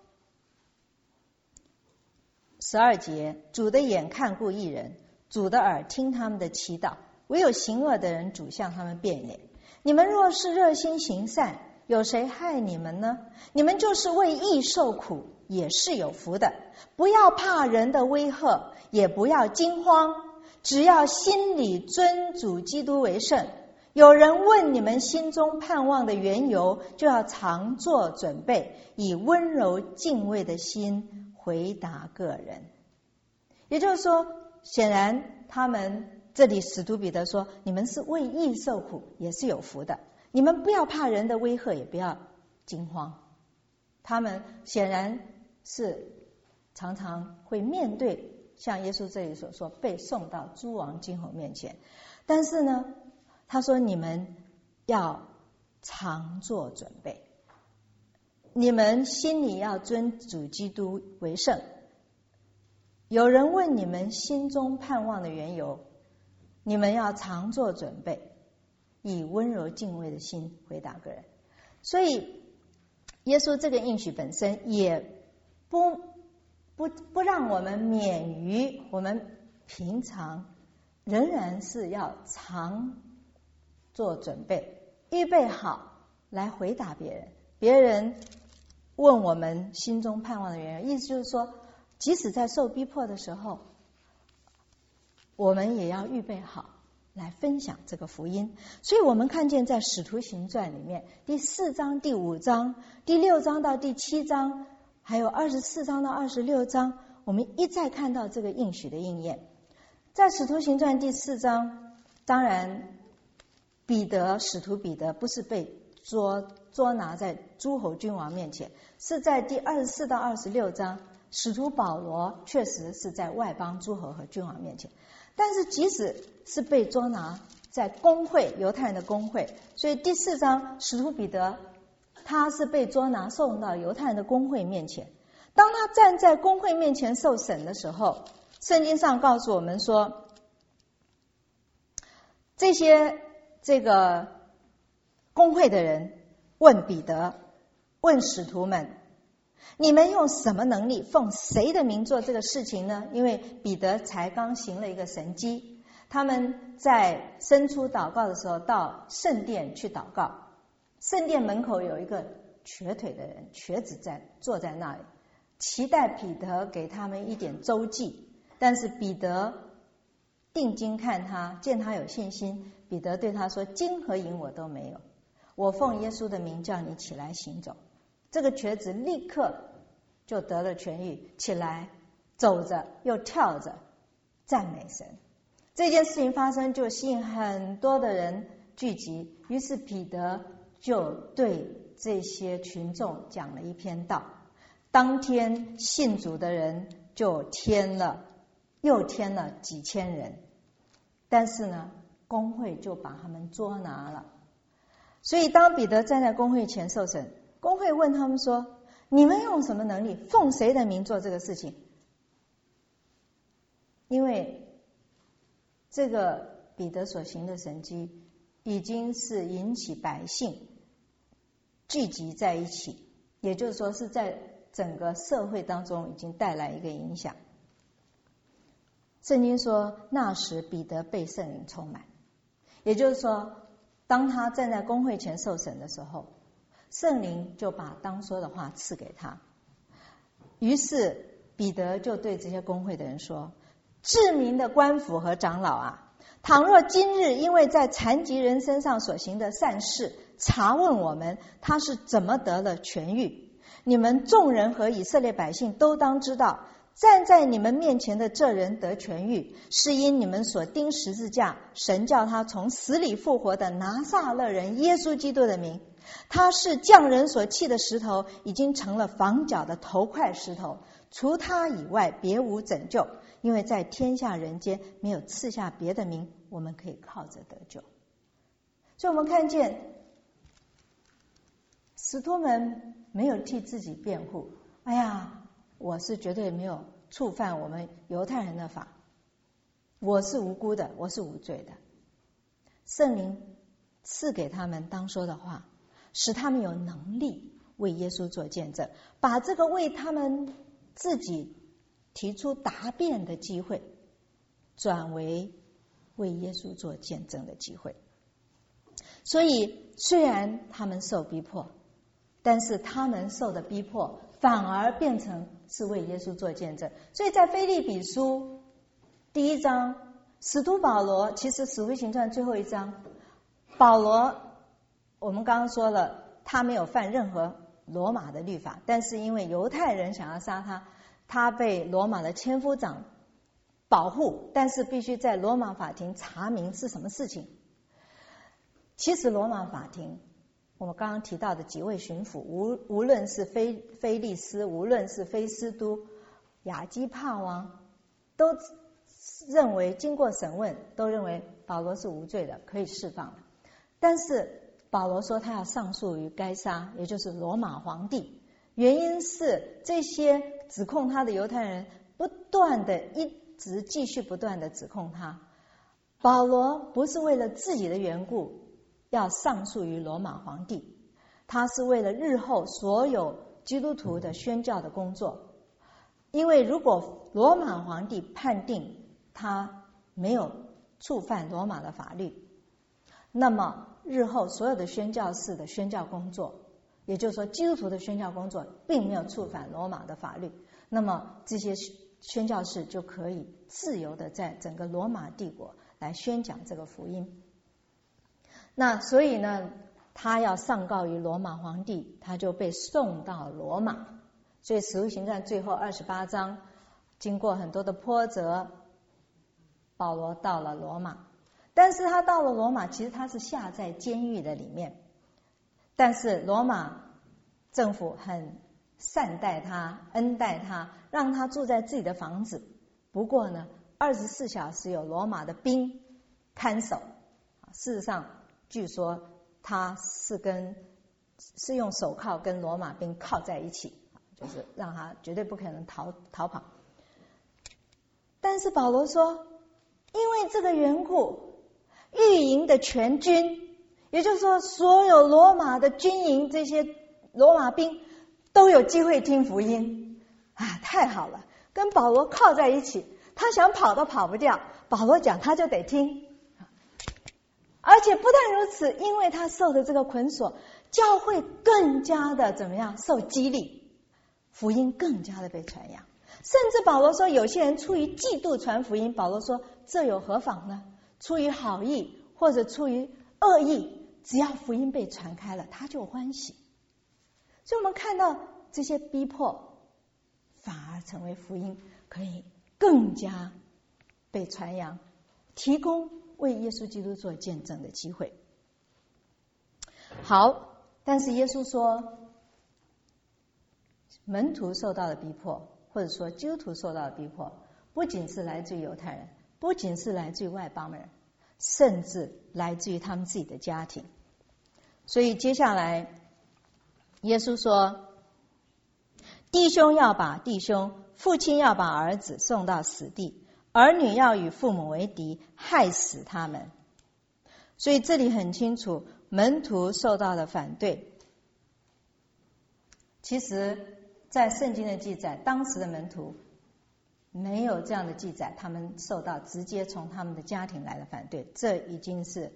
十二节，主的眼看顾义人，主的耳听他们的祈祷，唯有行恶的人主向他们变脸。你们若是热心行善，有谁害你们呢？你们就是为义受苦，也是有福的。不要怕人的威吓，也不要惊慌，只要心里尊主基督为圣。有人问你们心中盼望的缘由，就要常做准备，以温柔敬畏的心回答个人。也就是说，显然他们这里使徒彼得说，你们是为义受苦，也是有福的。你们不要怕人的威吓，也不要惊慌。他们显然是常常会面对像耶稣这里所说被送到诸王君侯面前，但是呢他说你们要常做准备，你们心里要尊主基督为圣。有人问你们心中盼望的缘由，你们要常做准备，以温柔敬畏的心回答个人。所以耶稣这个应许本身也不不不让我们免于我们平常仍然是要常做准备，预备好来回答别人。别人问我们心中盼望的缘由，意思就是说，即使在受逼迫的时候，我们也要预备好来分享这个福音。所以我们看见在使徒行传里面第四章、第五章、第六章到第七章，还有二十四章到二十六章，我们一再看到这个应许的应验。在使徒行传第四章，当然彼得使徒彼得不是被捉捉拿在诸侯君王面前，是在第二十四到二十六章，使徒保罗确实是在外邦诸侯和君王面前。但是即使是被捉拿在公会，犹太人的公会，所以第四章使徒彼得他是被捉拿送到犹太人的公会面前。当他站在公会面前受审的时候，圣经上告诉我们说，这些这个公会的人问彼得，问使徒们，你们用什么能力奉谁的名做这个事情呢？因为彼得才刚行了一个神迹，他们在伸出祷告的时候到圣殿去祷告，圣殿门口有一个瘸腿的人，瘸子在坐在那里，期待彼得给他们一点周济。但是彼得定睛看他，见他有信心，彼得对他说，金和银我都没有，我奉耶稣的名叫你起来行走。这个瘸子立刻就得了痊愈，起来走着又跳着赞美神。这件事情发生就吸引很多的人聚集，于是彼得就对这些群众讲了一篇道。当天信主的人就添了又添了几千人，但是呢，公会就把他们捉拿了。所以当彼得站在公会前受审，公会问他们说：你们用什么能力，奉谁的名做这个事情？因为这个彼得所行的神迹已经是引起百姓聚集在一起，也就是说是在整个社会当中已经带来一个影响。圣经说那时彼得被圣灵充满，也就是说当他站在公会前受审的时候，圣灵就把当说的话赐给他。于是彼得就对这些公会的人说：至明的官府和长老啊，倘若今日因为在残疾人身上所行的善事查问我们他是怎么得了痊愈，你们众人和以色列百姓都当知道，站在你们面前的这人得痊愈，是因你们所钉十字架，神叫他从死里复活的拿撒勒人耶稣基督的名。他是匠人所弃的石头，已经成了房角的头块石头，除他以外别无拯救，因为在天下人间没有赐下别的名，我们可以靠着得救。所以我们看见使徒们没有替自己辩护，哎呀，我是绝对没有触犯我们犹太人的法，我是无辜的，我是无罪的。圣灵赐给他们当说的话，使他们有能力为耶稣做见证，把这个为他们自己提出答辩的机会转为为耶稣做见证的机会。所以虽然他们受逼迫，但是他们受的逼迫反而变成是为耶稣做见证。所以在腓立比书第一章，使徒保罗，其实使徒行传最后一章，保罗我们刚刚说了，他没有犯任何罗马的律法，但是因为犹太人想要杀他，他被罗马的千夫长保护，但是必须在罗马法庭查明是什么事情。其实罗马法庭我们刚刚提到的几位巡抚，无无论是菲菲利斯，无论是菲斯都、亚基帕王，都认为经过审问，都认为保罗是无罪的，可以释放的。但是保罗说他要上诉于该撒，也就是罗马皇帝，原因是这些指控他的犹太人不断的一直继续不断的指控他。保罗不是为了自己的缘故要上诉于罗马皇帝，他是为了日后所有基督徒的宣教的工作。因为如果罗马皇帝判定他没有触犯罗马的法律，那么日后所有的宣教士的宣教工作，也就是说基督徒的宣教工作并没有触犯罗马的法律，那么这些宣教士就可以自由的在整个罗马帝国来宣讲这个福音。那所以呢，他要上告于罗马皇帝，他就被送到罗马。所以使徒行传最后二十八章，经过很多的波折，保罗到了罗马。但是他到了罗马，其实他是下在监狱的里面，但是罗马政府很善待他，恩待他，让他住在自己的房子。不过呢，二十四小时有罗马的兵看守。事实上据说他是跟是用手铐跟罗马兵铐在一起，就是让他绝对不可能逃逃跑。但是保罗说，因为这个缘故，御营的全军，也就是说所有罗马的军营，这些罗马兵都有机会听福音啊，太好了，跟保罗铐在一起，他想跑都跑不掉，保罗讲他就得听。而且不但如此，因为他受的这个捆锁，教会更加的怎么样受激励，福音更加的被传扬。甚至保罗说，有些人出于嫉妒传福音，保罗说这有何妨呢？出于好意或者出于恶意，只要福音被传开了，他就欢喜。所以我们看到这些逼迫反而成为福音可以更加被传扬，提供为耶稣基督做见证的机会。 好，但是耶稣说，门徒受到的逼迫，或者说基督徒受到的逼迫，不仅是来自于犹太人，不仅是来自于外邦人，甚至来自于他们自己的家庭。所以接下来耶稣说，弟兄要把弟兄，父亲要把儿子送到死地，儿女要与父母为敌，害死他们。所以这里很清楚，门徒受到了反对。其实在圣经的记载，当时的门徒没有这样的记载，他们受到直接从他们的家庭来的反对。这已经是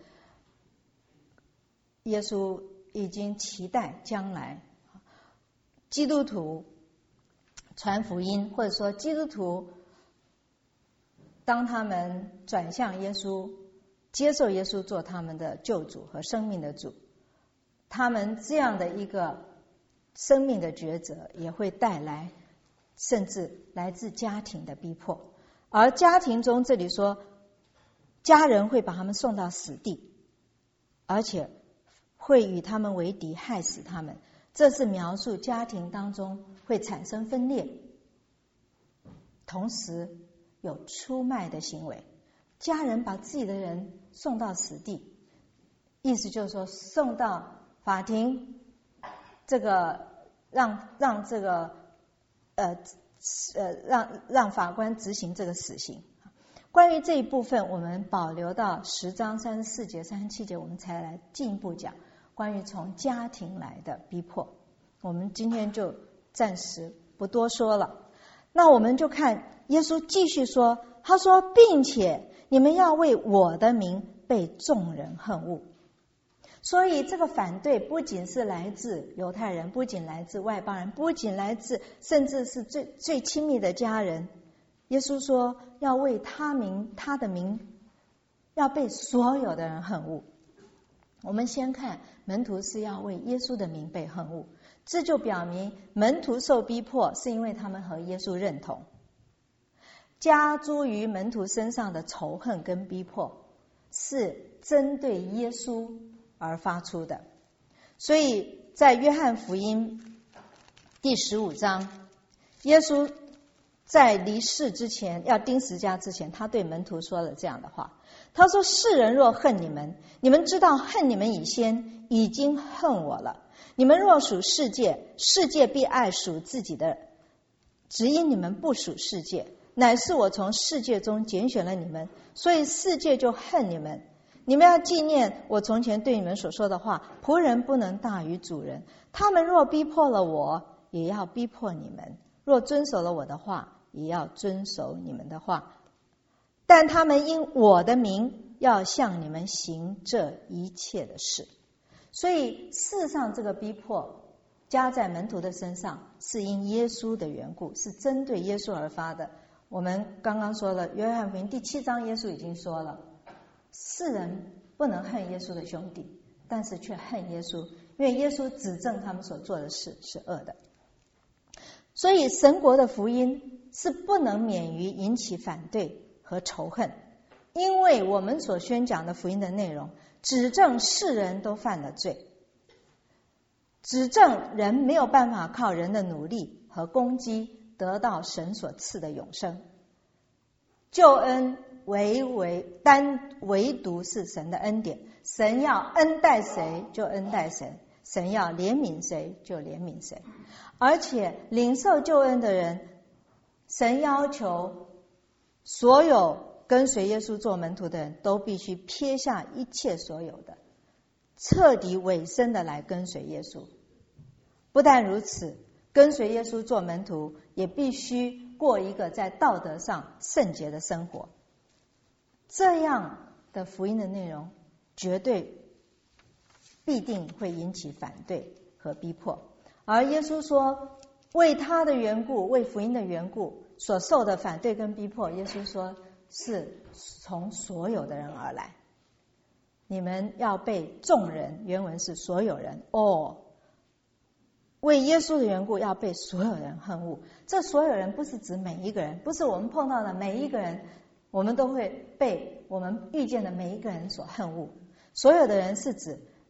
耶稣已经期待将来基督徒传福音，或者说基督徒当他们转向耶稣，接受耶稣做他们的救主和生命的主，他们这样的一个生命的抉择也会带来甚至来自家庭的逼迫。而家庭中这里说家人会把他们送到死地，而且会与他们为敌，害死他们。这是描述家庭当中会产生分裂，同时有出卖的行为。家人把自己的人送到死地，意思就是说送到法庭，这个让让这个呃呃让让法官执行这个死刑。关于这一部分，我们保留到十章三十四节、三十七节，我们才来进一步讲关于从家庭来的逼迫。我们今天就暂时不多说了。那我们就看耶稣继续说，他说，并且你们要为我的名被众人恨恶。所以这个反对不仅是来自犹太人，不仅来自外邦人，不仅来自甚至是最最亲密的家人。耶稣说要为他名他的名要被所有的人恨恶。我们先看门徒是要为耶稣的名被恨恶，这就表明门徒受逼迫是因为他们和耶稣认同。加诸于门徒身上的仇恨跟逼迫是针对耶稣而发出的。所以在约翰福音第十五章，耶稣在离世之前，要钉十字架之前，他对门徒说了这样的话，他说，世人若恨你们，你们知道恨你们以先已经恨我了。你们若属世界，世界必爱属自己的，只因你们不属世界，乃是我从世界中拣选了你们，所以世界就恨你们。你们要纪念我从前对你们所说的话，仆人不能大于主人。他们若逼迫了我，也要逼迫你们；若遵守了我的话，也要遵守你们的话。但他们因我的名要向你们行这一切的事。所以事实上这个逼迫加在门徒的身上是因耶稣的缘故，是针对耶稣而发的。我们刚刚说了，约翰福音第七章耶稣已经说了，世人不能恨耶稣的兄弟，但是却恨耶稣，因为耶稣指证他们所做的事是恶的。所以神国的福音是不能免于引起反对和仇恨，因为我们所宣讲的福音的内容指证世人都犯了罪，指证人没有办法靠人的努力和攻击得到神所赐的永生。救恩唯唯单唯独是神的恩典，神要恩待谁就恩待谁，神要怜悯谁就怜悯谁。而且领受救恩的人，神要求所有跟随耶稣做门徒的人都必须撇下一切所有的，彻底委身的来跟随耶稣。不但如此，跟随耶稣做门徒也必须过一个在道德上圣洁的生活。这样的福音的内容绝对必定会引起反对和逼迫。而耶稣说为他的缘故，为福音的缘故所受的反对跟逼迫，耶稣说是从所有的人而来。你们要被众人，原文是所有人，哦，为耶稣的缘故要被所有人恨恶。这所有人不是指每一个人，不是我们碰到的每一个人，我们都会被我们遇见的每一个人所恨恶。所有的人是指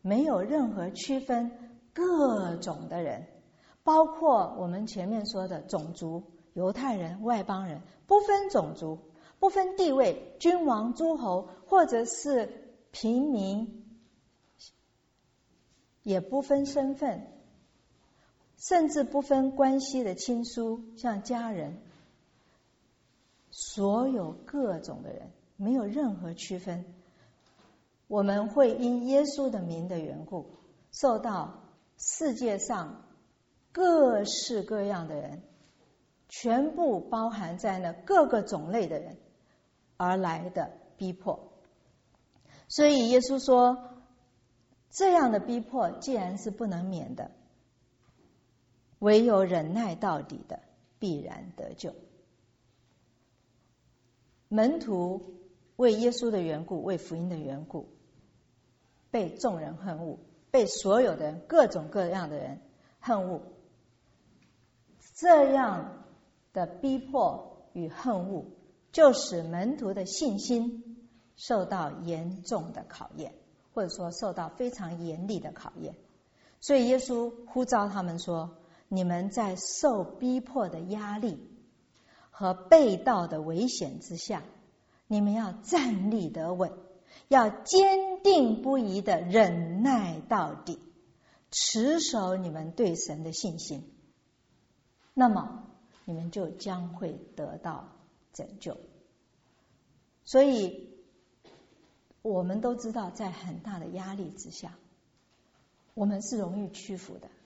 没有任何区分各种的人，包括我们前面说的种族，犹太人、外邦人，不分种族，不分地位，君王、诸侯，或者是平民，也不分身份，甚至不分关系的亲疏，像家人，所有各种的人，没有任何区分。我们会因耶稣的名的缘故，受到世界上各式各样的人，全部包含在那各个种类的人而来的逼迫。所以耶稣说，这样的逼迫既然是不能免的，唯有忍耐到底的必然得救。门徒为耶稣的缘故，为福音的缘故，被众人恨恶，被所有的人，各种各样的人恨恶。这样的逼迫与恨恶，就使门徒的信心受到严重的考验，或者说受到非常严厉的考验。所以耶稣呼召他们说，你们在受逼迫的压力和被盗的危险之下，你们要站立得稳，要坚定不移的忍耐到底，持守你们对神的信心，那么你们就将会得到拯救。所以我们都知道，在很大的压力之下，我们是容易屈服的，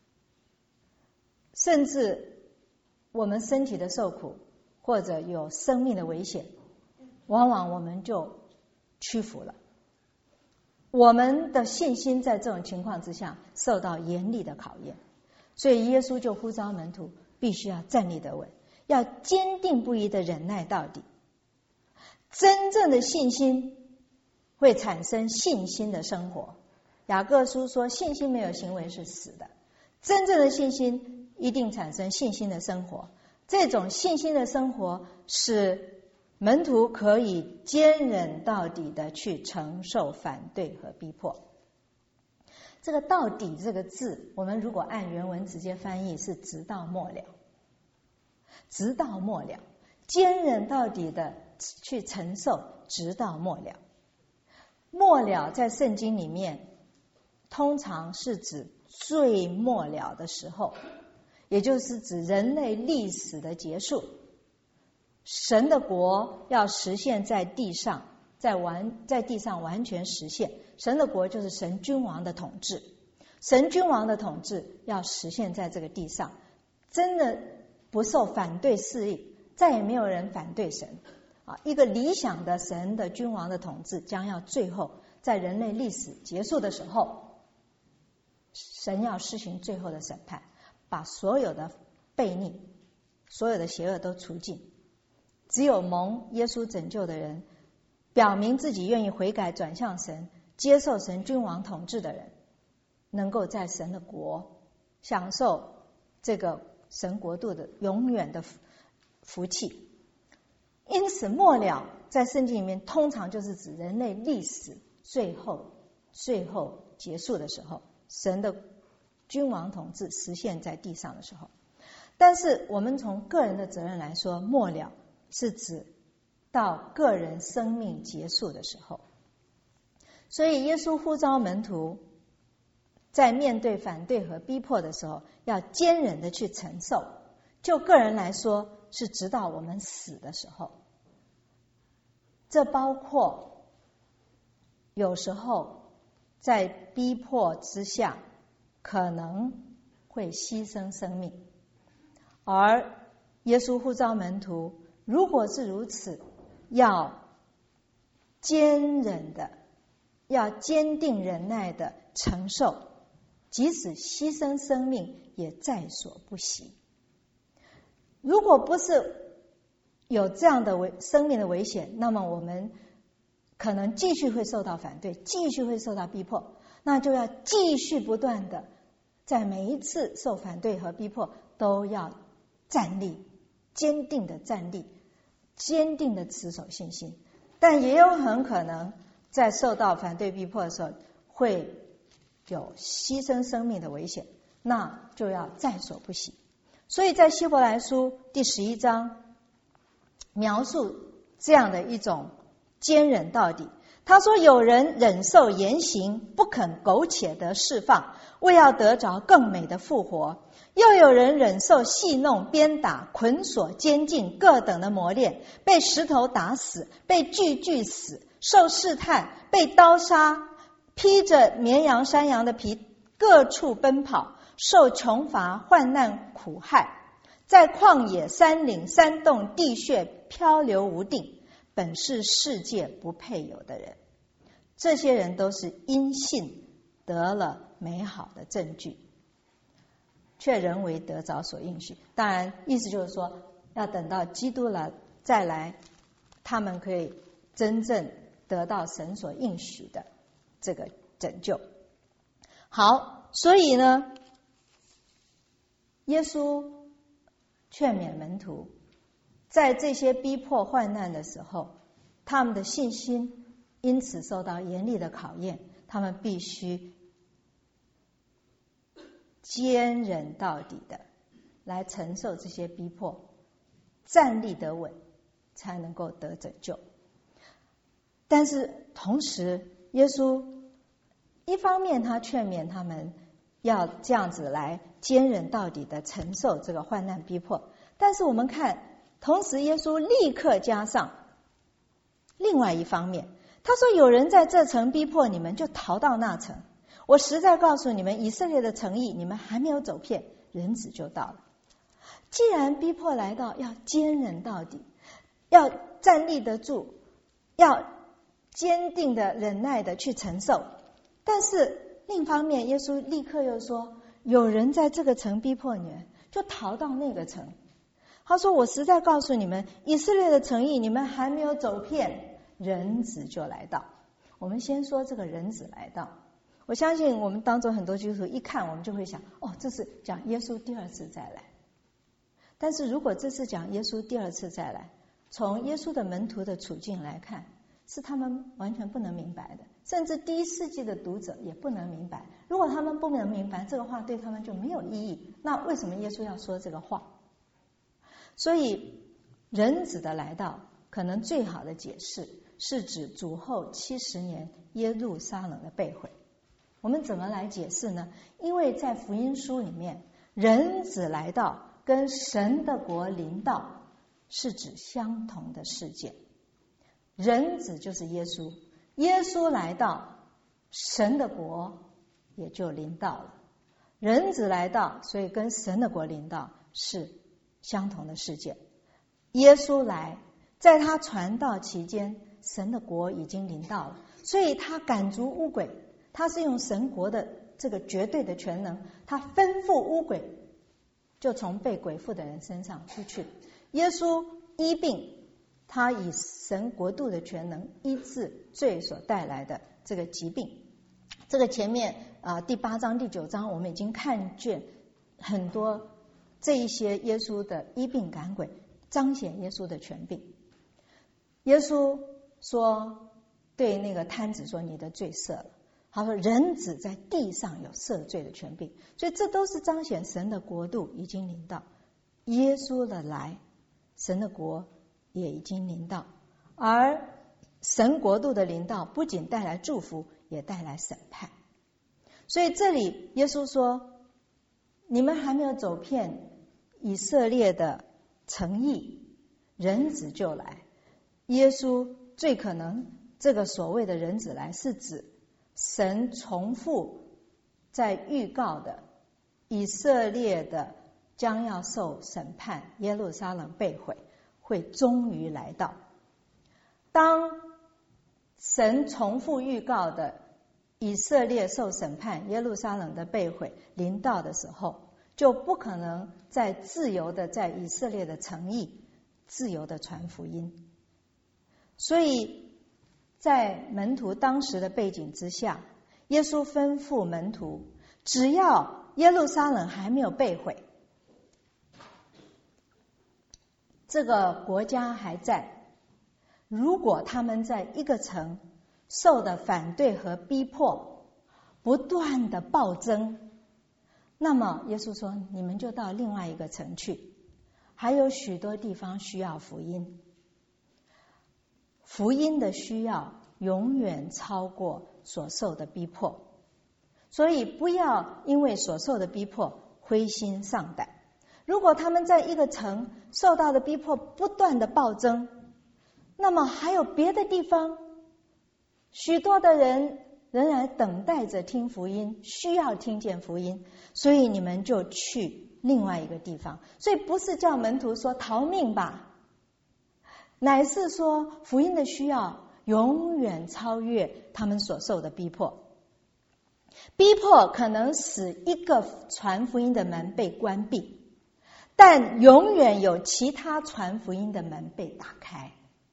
甚至我们身体的受苦或者有生命的危险，往往我们就屈服了。我们的信心在这种情况之下受到严厉的考验，所以耶稣就呼召门徒必须要站立得稳，要坚定不移的忍耐到底。真正的信心会产生信心的生活。雅各书说，信心没有行为是死的，真正的信心一定产生信心的生活。这种信心的生活使门徒可以坚忍到底的去承受反对和逼迫。这个到底这个字，我们如果按原文直接翻译是直到末了，直到末了，坚忍到底的去承受，直到末了。末了在圣经里面通常是指最末了的时候，也就是指人类历史的结束，神的国要实现在地上，在完在地上完全实现。神的国就是神君王的统治，神君王的统治要实现在这个地上，真的不受反对势力，再也没有人反对神啊！一个理想的神的君王的统治将要最后在人类历史结束的时候，神要施行最后的审判，把所有的悖逆、所有的邪恶都除尽。只有蒙耶稣拯救的人，表明自己愿意悔改转向神，接受神君王统治的人，能够在神的国享受这个神国度的永远的福气。因此末了在圣经里面通常就是指人类历史最后最后结束的时候，神的君王统治实现在地上的时候。但是我们从个人的责任来说，末了是指到个人生命结束的时候。所以耶稣呼召门徒在面对反对和逼迫的时候，要坚忍的去承受。就个人来说，是直到我们死的时候。这包括有时候在逼迫之下可能会牺牲生命，而耶稣呼召门徒，如果是如此，要坚忍的，要坚定忍耐的承受，即使牺牲生命也在所不惜。如果不是有这样的危生命的危险，那么我们可能继续会受到反对，继续会受到逼迫，那就要继续不断的在每一次受反对和逼迫都要站立，坚定的站立，坚定的持守信心。但也有很可能在受到反对逼迫的时候会有牺牲生命的危险，那就要在所不惜。所以在希伯来书第十一章描述这样的一种坚忍到底。他说，有人忍受严刑，不肯苟且得释放，为要得着更美的复活；又有人忍受戏弄、鞭打、捆锁、监禁各等的磨练，被石头打死，被锯锯死，受试探，被刀杀，披着绵羊山羊的皮，各处奔跑，受穷乏、患难、苦害，在旷野、山岭、山洞、地穴漂流无定，本是世界不配有的人。这些人都是因信得了美好的证据，却仍为得着所应许。当然意思就是说，要等到基督来再来，他们可以真正得到神所应许的这个拯救。好，所以呢，耶稣劝勉门徒，在这些逼迫患难的时候，他们的信心因此受到严厉的考验，他们必须坚忍到底的来承受这些逼迫，站立得稳，才能够得拯救。但是同时，耶稣一方面他劝勉他们要这样子来坚忍到底的承受这个患难逼迫，但是我们看，同时耶稣立刻加上另外一方面，他说，有人在这城逼迫你们，就逃到那城。我实在告诉你们，以色列的城邑你们还没有走遍，人子就到了。既然逼迫来到，要坚忍到底，要站立得住，要坚定的忍耐的去承受。但是另一方面，耶稣立刻又说，有人在这个城逼迫你们，就逃到那个城。他说，我实在告诉你们，以色列的城邑你们还没有走遍，人子就来到。我们先说这个人子来到，我相信我们当中很多基督徒一看，我们就会想，哦，这是讲耶稣第二次再来。但是如果这是讲耶稣第二次再来，从耶稣的门徒的处境来看，是他们完全不能明白的，甚至第一世纪的读者也不能明白。如果他们不能明白，这个话对他们就没有意义。那为什么耶稣要说这个话？所以人子的来到，可能最好的解释是指主后七十年耶路撒冷的被毁。我们怎么来解释呢？因为在福音书里面，人子来到跟神的国临到是指相同的事件。人子就是耶稣，耶稣来到，神的国也就临到了。人子来到，所以跟神的国临到是相同的事件。耶稣来，在他传道期间，神的国已经临到了，所以他赶逐污鬼，他是用神国的这个绝对的权能，他吩咐污鬼就从被鬼附的人身上出去。耶稣医病，他以神国度的权能医治罪所带来的这个疾病。这个前面啊、呃、第八章第九章我们已经看见很多这一些耶稣的医病赶鬼，彰显耶稣的权柄。耶稣说，对那个摊子说，你的罪赦了。他说，人子在地上有赦罪的权柄，所以这都是彰显神的国度已经临到。耶稣的来，神的国也已经临到，而神国度的临到不仅带来祝福，也带来审判。所以这里耶稣说，你们还没有走遍以色列的城邑，人子就来。耶稣最可能这个所谓的人子来，是指神重复在预告的以色列的将要受审判，耶路撒冷被毁，会终于来到。当神重复预告的以色列受审判，耶路撒冷的被毁临到的时候，就不可能再自由的在以色列的城邑自由的传福音。所以在门徒当时的背景之下，耶稣吩咐门徒，只要耶路撒冷还没有被毁，这个国家还在，如果他们在一个城受的反对和逼迫， 不断的暴增，那么耶稣说，你们就到另外一个城去，还有许多地方需要福音。福音的需要永远超过所受的逼迫，所以不要因为所受的逼迫灰心丧胆。如果他们在一个城受到的逼迫不断的暴增，那么还有别的地方，许多的人仍然等待着听福音，需要听见福音，所以你们就去另外一个地方。所以不是叫门徒说逃命吧，乃是说福音的需要永远超越他们所受的逼迫。逼迫可能使一个传福音的门被关闭，但永远有其他传福音的门被打开。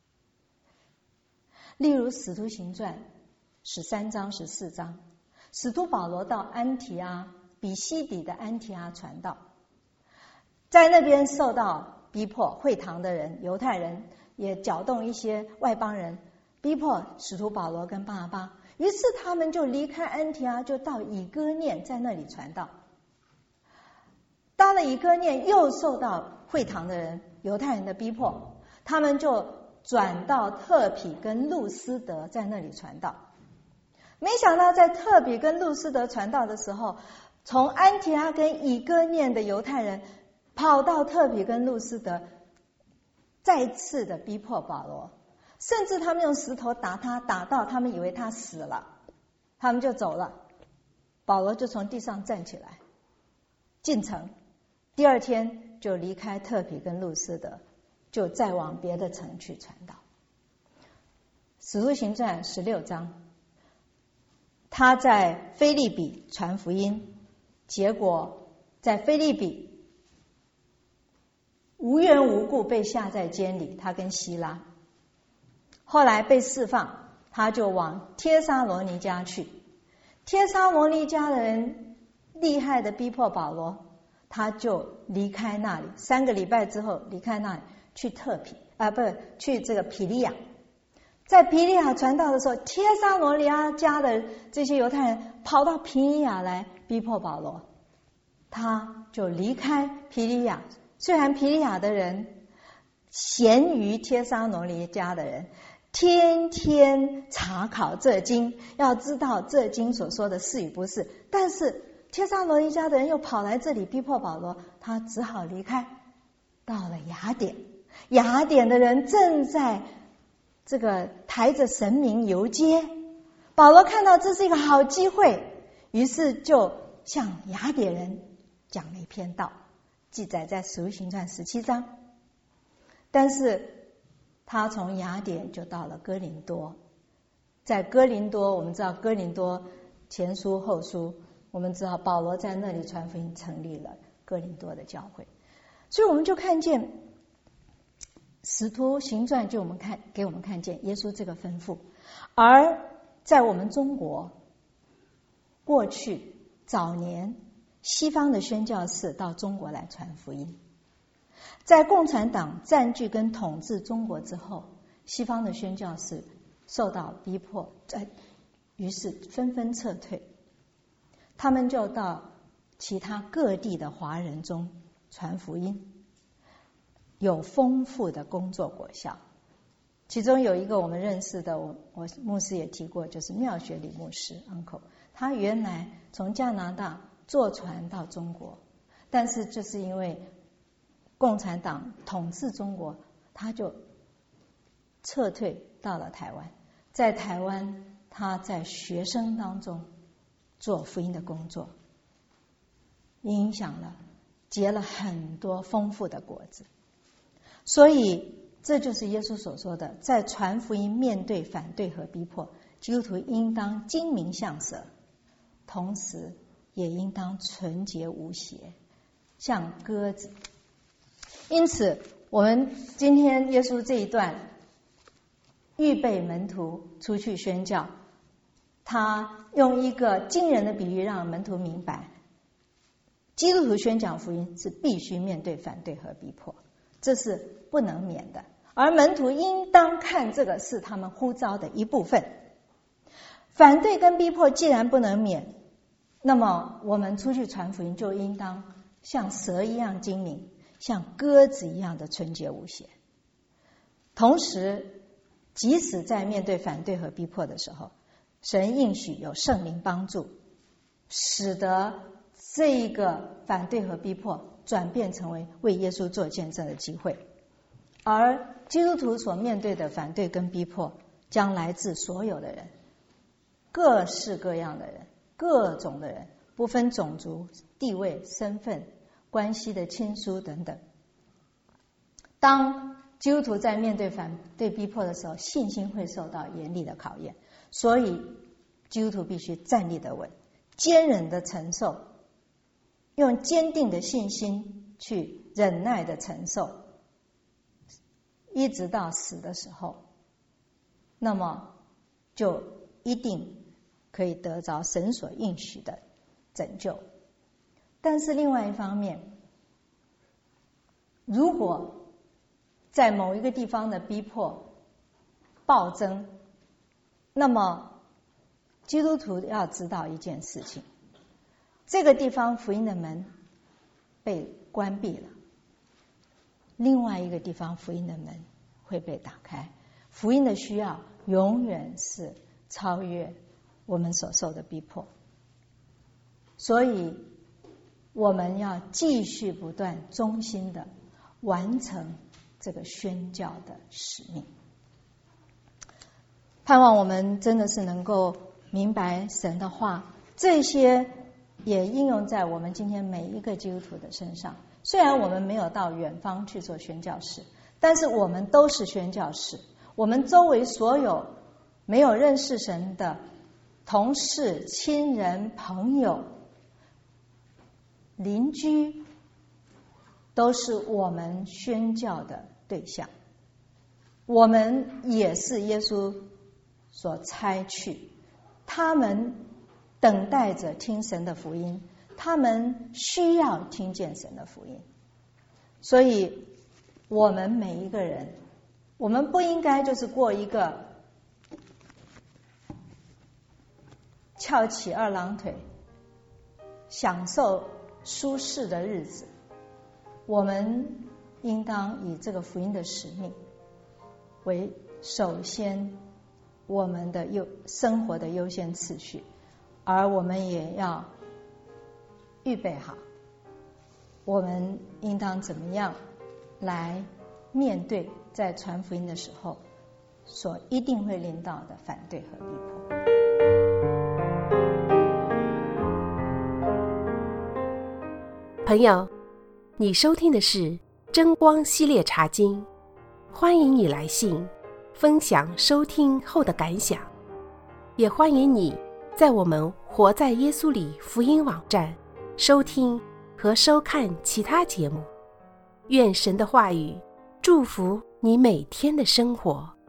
例如使徒行传十三章十四章，使徒保罗到安提阿比西底的安提阿传道，在那边受到逼迫，会堂的人犹太人也搅动一些外邦人，逼迫使徒保罗跟巴拿巴，于是他们就离开安提阿，就到以哥念，在那里传道。到了以哥念，又受到会堂的人犹太人的逼迫，他们就转到特比跟路斯德，在那里传道。没想到在特比跟路斯德传道的时候，从安提阿跟以哥念的犹太人跑到特比跟路斯德，再次的逼迫保罗，甚至他们用石头打他，打到他们以为他死了，他们就走了。保罗就从地上站起来进城，第二天就离开特比跟路斯德，就再往别的城去传道。使徒行传十六章，他在腓立比传福音，结果在腓立比无缘无故被下在监里，他跟希拉后来被释放，他就往帖撒罗尼迦去。帖撒罗尼迦的人厉害的逼迫保罗，他就离开那里，三个礼拜之后离开那里去特皮啊，不是去这个庇利亚。在庇利亚传道的时候，帖撒罗尼迦的这些犹太人跑到庇利亚来逼迫保罗，他就离开庇利亚。虽然庇利亚的人咸于帖撒罗尼迦的人，天天查考这经，要知道这经所说的是与不是，但是帖撒罗尼迦的人又跑来这里逼迫保罗，他只好离开，到了雅典。雅典的人正在这个抬着神明游街，保罗看到这是一个好机会，于是就向雅典人讲了一篇道，记载在使徒行传十七章。但是他从雅典就到了哥林多，在哥林多，我们知道哥林多前书后书，我们知道保罗在那里传福音，成立了哥林多的教会。所以我们就看见使徒行传就我们看给我们看见耶稣这个吩咐。而在我们中国过去早年，西方的宣教士到中国来传福音，在共产党占据跟统治中国之后，西方的宣教士受到逼迫，于是纷纷撤退，他们就到其他各地的华人中传福音，有丰富的工作果效。其中有一个我们认识的，我我牧师也提过，就是妙学李牧师 uncle， 他原来从加拿大坐船到中国，但是就是因为共产党统治中国，他就撤退到了台湾。在台湾，他在学生当中做福音的工作，影响了结了很多丰富的果子。所以这就是耶稣所说的，在传福音面对反对和逼迫，基督徒应当精明像蛇，同时也应当纯洁无邪，像鸽子。因此我们今天耶稣这一段预备门徒出去宣教，他用一个惊人的比喻让门徒明白，基督徒宣讲福音是必须面对反对和逼迫，这是不能免的，而门徒应当看这个是他们呼召的一部分。反对跟逼迫既然不能免， 那么我们出去传福音就应当像蛇一样精明，像鸽子一样的纯洁无邪。同时即使在面对反对和逼迫的时候，神应许有圣灵帮助，使得这一个反对和逼迫转变成为为耶稣做见证的机会。而基督徒所面对的反对跟逼迫将来自所有的人，各式各样的人，各种的人，不分种族、地位、身份、关系的亲疏等等。当基督徒在面对反对逼迫的时候，信心会受到严厉的考验，所以基督徒必须站立得稳，坚忍的承受，用坚定的信心去忍耐的承受，一直到死的时候，那么就一定可以得着神所应许的拯救。但是另外一方面，如果在某一个地方的逼迫暴增，那么基督徒要知道一件事情，这个地方福音的门被关闭了，另外一个地方福音的门会被打开。福音的需要永远是超越我们所受的逼迫，所以我们要继续不断忠心的完成这个宣教的使命。盼望我们真的是能够明白神的话，这些也应用在我们今天每一个基督徒的身上。虽然我们没有到远方去做宣教士，但是我们都是宣教士。我们周围所有没有认识神的同事、亲人、朋友、邻居，都是我们宣教的对象。我们也是耶稣所差去，他们等待着听神的福音，他们需要听见神的福音。所以我们每一个人，我们不应该就是过一个翘起二郎腿享受舒适的日子。我们应当以这个福音的使命为首先我们的优生活的优先次序，而我们也要预备好我们应当怎么样来面对在传福音的时候所一定会临到的反对和逼迫。 朋友，你收听的是真光系列茶经，欢迎你来信分享收听后的感想，也欢迎你在我们活在耶稣里福音网站收听和收看其他节目。愿神的话语祝福你每天的生活。